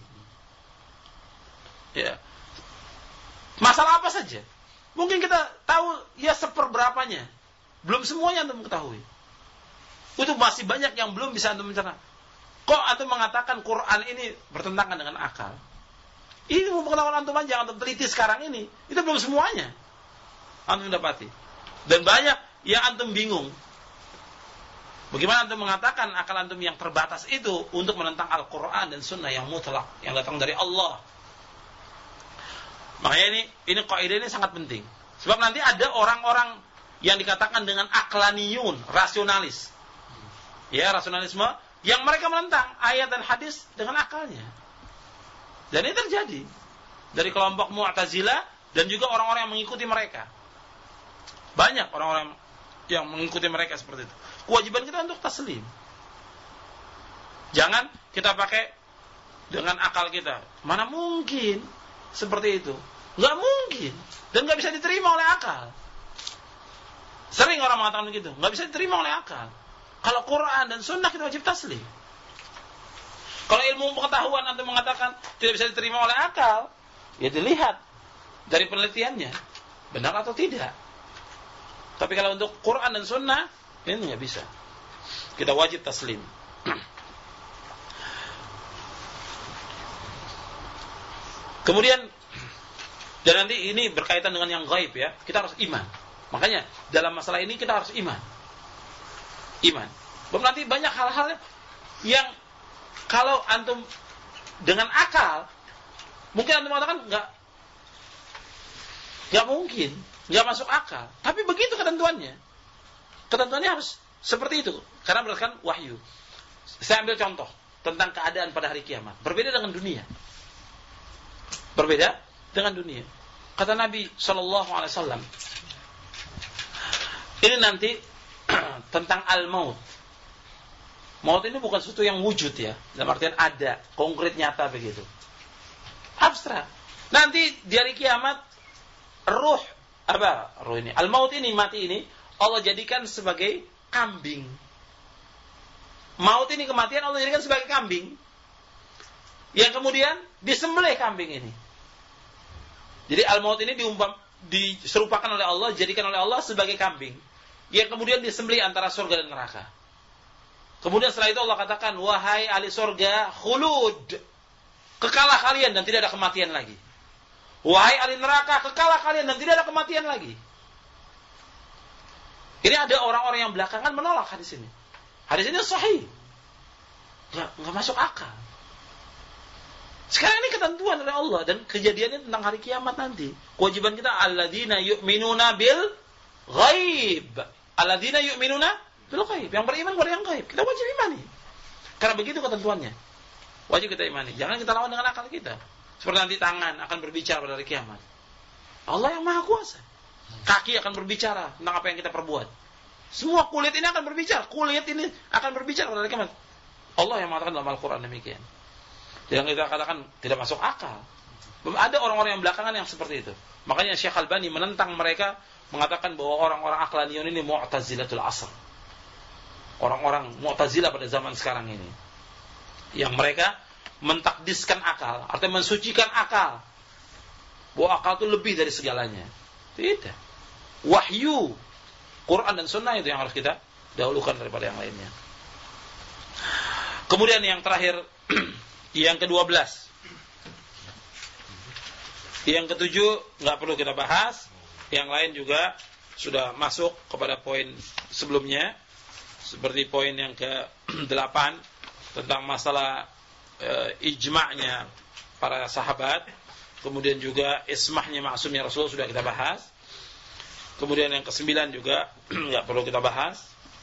Ya. Masalah apa saja? Mungkin kita tahu ya seperberapanya. Belum semuanya antum ketahui. Itu masih banyak yang belum bisa antum mencerna. Kok antum mengatakan Quran ini bertentangan dengan akal? Ini ilmu pengetahuan antum aja yang antum teliti sekarang ini. Itu belum semuanya antum dapati. Dan banyak yang antum bingung. Bagaimana antum mengatakan akal antum yang terbatas itu untuk menentang Al-Quran dan Sunnah yang mutlak, yang datang dari Allah? Makanya ini kaidah ini sangat penting. Sebab nanti ada orang-orang yang dikatakan dengan aklaniyun, rasionalis. Ya, rasionalisme yang mereka menentang ayat dan hadis dengan akalnya. Dan ini terjadi dari kelompok Mu'tazilah dan juga orang-orang yang mengikuti mereka. Banyak orang-orang yang mengikuti mereka seperti itu. Kewajiban kita untuk taslim. Jangan kita pakai dengan akal kita. Mana mungkin seperti itu? Nggak mungkin. Dan nggak bisa diterima oleh akal. Sering orang mengatakan begitu. Nggak bisa diterima oleh akal. Kalau Quran dan Sunnah kita wajib taslim. Kalau ilmu pengetahuan antum mengatakan tidak bisa diterima oleh akal, ya dilihat dari penelitiannya. Benar atau tidak. Tapi kalau untuk Quran dan Sunnah, ini nggak bisa. Kita wajib taslim. Kemudian, dan nanti ini berkaitan dengan yang gaib ya. Kita harus iman. Makanya dalam masalah ini kita harus iman. Iman. Belum nanti banyak hal-hal yang kalau antum dengan akal, mungkin antum mengatakan nggak mungkin, nggak masuk akal. Tapi begitu ketentuannya. Ketentuannya harus seperti itu. Karena berdasarkan wahyu. Saya ambil contoh tentang keadaan pada hari kiamat. Berbeda dengan dunia. Berbeda dengan dunia. Kata Nabi SAW, ini nanti tentang al-maut. Maut ini bukan sesuatu yang wujud ya, dalam artian ada, konkret, nyata begitu. Abstrak. Nanti di hari kiamat, ruh ini, al-maut ini, mati ini, Allah jadikan sebagai kambing. Maut ini, kematian, Allah jadikan sebagai kambing. Yang kemudian disembelih kambing ini. Jadi al-maut ini diserupakan oleh Allah, jadikan oleh Allah sebagai kambing. Yang kemudian disembelih antara surga dan neraka. Kemudian setelah itu Allah katakan, wahai ahli surga, khulud, kekalah kalian dan tidak ada kematian lagi. Wahai ahli neraka, kekalah kalian dan tidak ada kematian lagi. Ini ada orang-orang yang belakangan menolak hadis ini. Hadis ini sahih. Nggak masuk akal. Sekarang ini ketentuan oleh Allah dan kejadiannya tentang hari kiamat nanti. Kewajiban kita, alladzina yu'minuna bil ghaib. Alladzina yu'minuna bil ghaib, yang beriman kepada yang gaib. Kita wajib imani. Karena begitu ketentuannya. Wajib kita imani. Jangan kita lawan dengan akal kita. Seperti nanti tangan akan berbicara pada hari kiamat. Allah yang maha kuasa. Kaki akan berbicara tentang apa yang kita perbuat. Semua kulit ini akan berbicara. Kulit ini akan berbicara pada hari kiamat. Allah yang mengatakan dalam Al-Quran demikian. Yang kita katakan tidak masuk akal. Ada orang-orang yang belakangan yang seperti itu. Makanya Syekh Albani menentang mereka, mengatakan bahwa orang-orang Aqlaniyun ini Mu'tazilatul Asr. Orang-orang Mu'tazilah pada zaman sekarang ini, yang mereka mentakdiskan akal, artinya mensucikan akal, bahwa akal itu lebih dari segalanya. Tidak. Wahyu Quran dan Sunnah itu yang harus kita dahulukan daripada yang lainnya. Kemudian yang terakhir, yang ke-12, yang ke-7 nggak perlu kita bahas. Yang lain juga sudah masuk kepada poin sebelumnya. Seperti poin yang ke-8 tentang masalah ijma'nya para sahabat. Kemudian juga ismahnya maksumnya Rasul sudah kita bahas. Kemudian yang ke-9 juga nggak perlu kita bahas.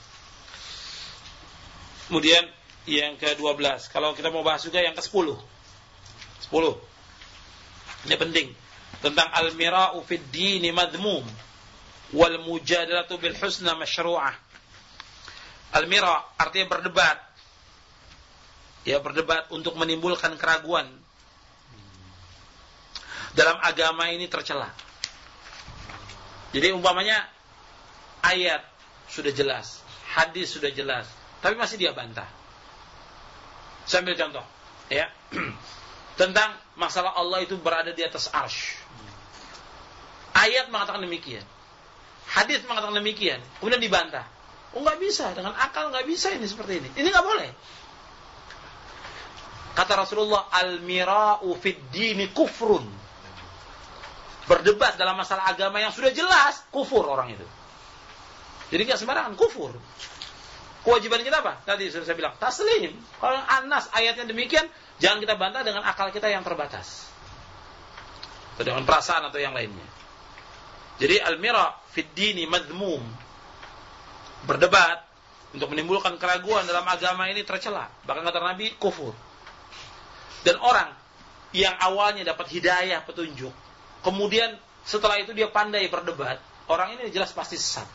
Kemudian yang ke-12, kalau kita mau bahas juga yang ke-10. 10. Ini penting. Tentang al-mira'u fid dini madhmum wal mujadalatu bil husna masyru'ah. Al-mira' artinya berdebat. Ya, berdebat untuk menimbulkan keraguan. Dalam agama ini tercela. Jadi umpamanya ayat sudah jelas, hadis sudah jelas, tapi masih dia bantah. Saya ambil contoh, ya. Tentang masalah Allah itu berada di atas arsy. Ayat mengatakan demikian. Hadis mengatakan demikian. Kemudian dibantah. Oh, nggak bisa, dengan akal nggak bisa ini seperti ini. Ini nggak boleh. Kata Rasulullah, al-mira'u fid dini kufrun. Berdebat dalam masalah agama yang sudah jelas, kufur orang itu. Jadi nggak sembarangan, kufur. Kewajiban kita apa? Tadi sudah saya bilang, taslim. Kalau Anas ayatnya demikian, jangan kita bantah dengan akal kita yang terbatas. Atau dengan perasaan atau yang lainnya. Jadi al-mira' fid dini madhmum. Berdebat untuk menimbulkan keraguan dalam agama ini tercela. Bahkan kata Nabi, kufur. Dan orang yang awalnya dapat hidayah, petunjuk, kemudian setelah itu dia pandai berdebat, orang ini jelas pasti sesat.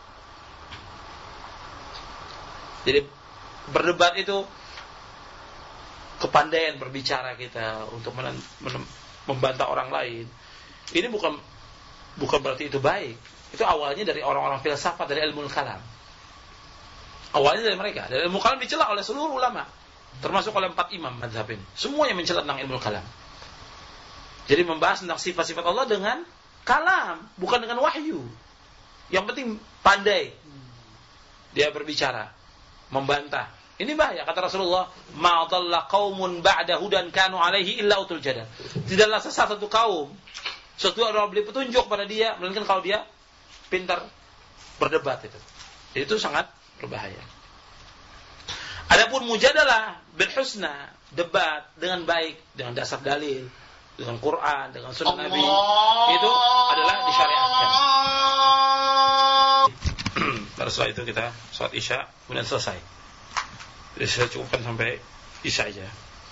Jadi berdebat itu kepandaian berbicara kita untuk membantah orang lain. Ini bukan berarti itu baik. Itu awalnya dari orang-orang filsafat, dari ilmu kalam. Awalnya dari mereka. Dan ilmu kalam dicela oleh seluruh ulama, termasuk oleh 4 imam mazhab ini. Semuanya mencela tentang ilmu kalam. Jadi membahas tentang sifat-sifat Allah dengan kalam, bukan dengan wahyu. Yang penting pandai dia berbicara, membantah. Ini bahaya. Kata Rasulullah, ma dhalla qaumun ba'da hudan kanu alaihi illa utul jadal. Tidaklah sesat satu kaum, sesuatu orang beri petunjuk pada dia, melainkan kalau dia pintar berdebat itu. Itu sangat berbahaya. Adapun mujadalah bil husna, debat dengan baik, dengan dasar dalil, dengan Quran, dengan sunnah Nabi, itu adalah disyariatkan. Baru setelah itu kita sholat isya, kemudian selesai. Jadi saya cukupkan sampai isya aja.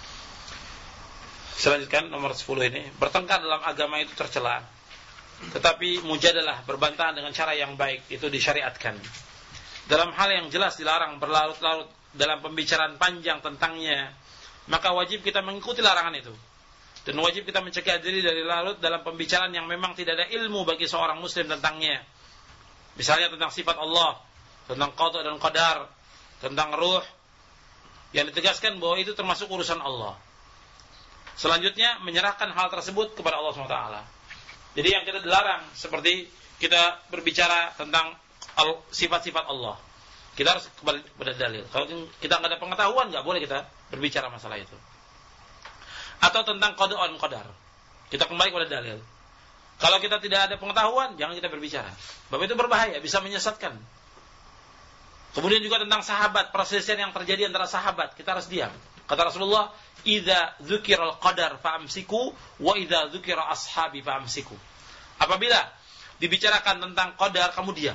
Selanjutkan nomor 10 ini, bertengkar dalam agama itu tercela. Tetapi mujadalah, berbantahan dengan cara yang baik, itu disyariatkan. Dalam hal yang jelas dilarang berlarut-larut dalam pembicaraan panjang tentangnya, maka wajib kita mengikuti larangan itu. Dan wajib kita mencegah diri dari larut dalam pembicaraan yang memang tidak ada ilmu bagi seorang muslim tentangnya. Misalnya tentang sifat Allah, tentang qada dan qadar, tentang ruh, yang ditegaskan bahwa itu termasuk urusan Allah. Selanjutnya menyerahkan hal tersebut kepada Allah SWT. Jadi yang kita dilarang seperti kita berbicara tentang sifat-sifat Allah, kita harus kembali kepada dalil. Kalau kita nggak ada pengetahuan, nggak boleh kita berbicara masalah itu. Atau tentang qada dan qadar, kita kembali kepada dalil. Kalau kita tidak ada pengetahuan, jangan kita berbicara. Sebab itu berbahaya, bisa menyesatkan. Kemudian juga tentang sahabat, perselisihan yang terjadi antara sahabat, kita harus diam. Kata Rasulullah, "Idza dzukiral qadar fa'amsiku wa idza dzukira ashabi fa'amsiku." Apabila dibicarakan tentang qadar, kamu diam.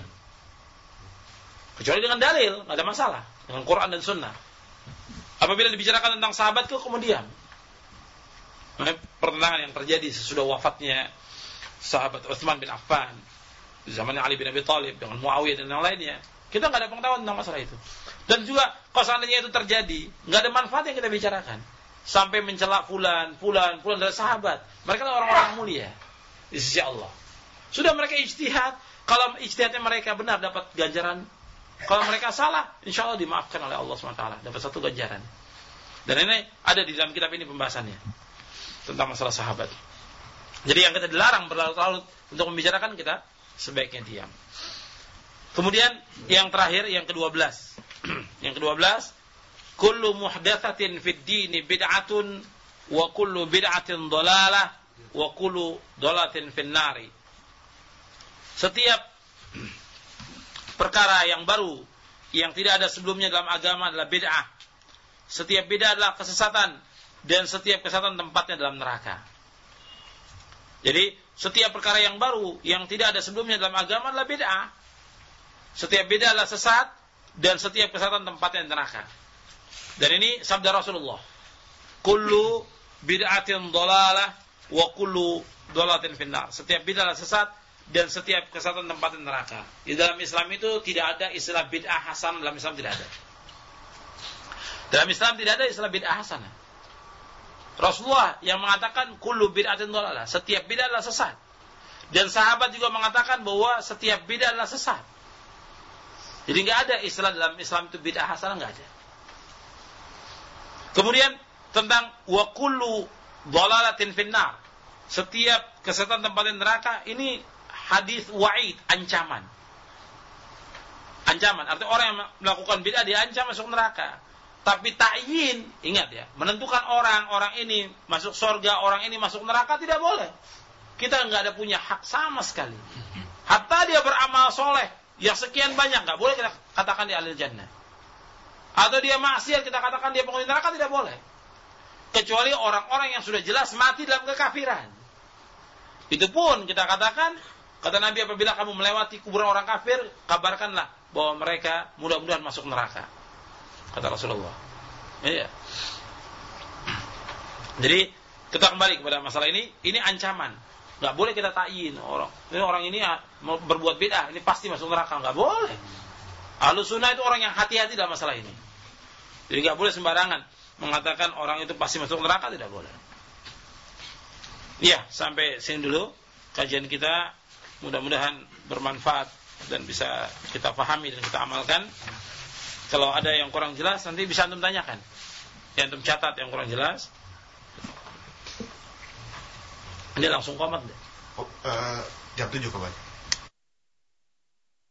Kecuali dengan dalil, enggak ada masalah, dengan Quran dan Sunnah. Apabila dibicarakan tentang sahabatku, kamu diam. Pertentangan yang terjadi sesudah wafatnya sahabat Utsman bin Affan, di zamannya Ali bin Abi Thalib dengan Muawiyah dan yang lainnya, kita enggak ada pengetahuan tentang masalah itu. Dan juga kalau seandainya itu terjadi, enggak ada manfaat yang kita bicarakan. Sampai mencela fulan dari sahabat. Mereka adalah orang-orang mulia di sisi Allah. Sudah mereka ijtihad, kalau ijtihadnya mereka benar dapat ganjaran. Kalau mereka salah, insyaallah dimaafkan oleh Allah SWT, dapat satu ganjaran. Dan ini ada di dalam kitab ini pembahasannya tentang masalah sahabat. Jadi yang kita dilarang berlarut-larut untuk membicarakan, kita sebaiknya diam. Kemudian yang terakhir, yang ke-12. Yang ke-12, kullu muhdatsatin fid dini bid'atun wa kullu bid'atin dhalalah wa kullu dhalalatin fin nari. Setiap perkara yang baru yang tidak ada sebelumnya dalam agama adalah bid'ah. Setiap bid'ah adalah kesesatan, dan setiap kesesatan tempatnya dalam neraka. Jadi setiap perkara yang baru yang tidak ada sebelumnya dalam agama adalah bid'ah. Setiap bid'ah adalah sesat, dan setiap kesesatan tempatnya di neraka. Dan ini sabda Rasulullah, kullu bid'atin dhalalah wa kullu dhalalatin finnar. Setiap bid'ah adalah sesat, dan setiap kesesatan tempatnya di neraka. Di dalam Islam itu tidak ada istilah bid'ah hasan. Dalam Islam tidak ada. Dalam Islam tidak ada istilah bid'ah hasanah. Rasulullah yang mengatakan kullu bid'atin dhalalah, setiap bid'ah adalah sesat. Dan sahabat juga mengatakan bahwa setiap bid'ah adalah sesat. Jadi enggak ada istilah dalam Islam itu bid'ah hasanah, enggak ada. Kemudian tentang wa kullu dhalalatin finnar, setiap kesesatan tempatnya neraka, ini hadis wa'id, ancaman. Ancaman, artinya orang yang melakukan bid'ah diancam masuk neraka. Tapi ta'yin, ingat ya, menentukan orang ini masuk surga, orang ini masuk neraka tidak boleh. Kita enggak ada punya hak sama sekali. Hatta dia beramal soleh yang sekian banyak, enggak boleh kita katakan dia ahli jannah. Atau dia maksiat, kita katakan dia penghuni neraka, tidak boleh. Kecuali orang-orang yang sudah jelas mati dalam kekafiran. Itu pun kita katakan, kata Nabi, apabila kamu melewati kuburan orang kafir, kabarkanlah bahwa mereka mudah-mudahan masuk neraka. Kata Rasulullah. Iya. Jadi kita kembali kepada masalah ini ancaman. Enggak boleh kita takyin orang ini berbuat bid'ah, ini pasti masuk neraka, enggak boleh. Ahlus sunnah itu orang yang hati-hati dalam masalah ini. Jadi enggak boleh sembarangan mengatakan orang itu pasti masuk neraka, tidak boleh. Iya, sampai sini dulu kajian kita, mudah-mudahan bermanfaat dan bisa kita pahami dan kita amalkan. Kalau ada yang kurang jelas, nanti bisa antum tanyakan. Ya, antum catat yang kurang jelas. Ini langsung komat deh. Jam 7 kapan?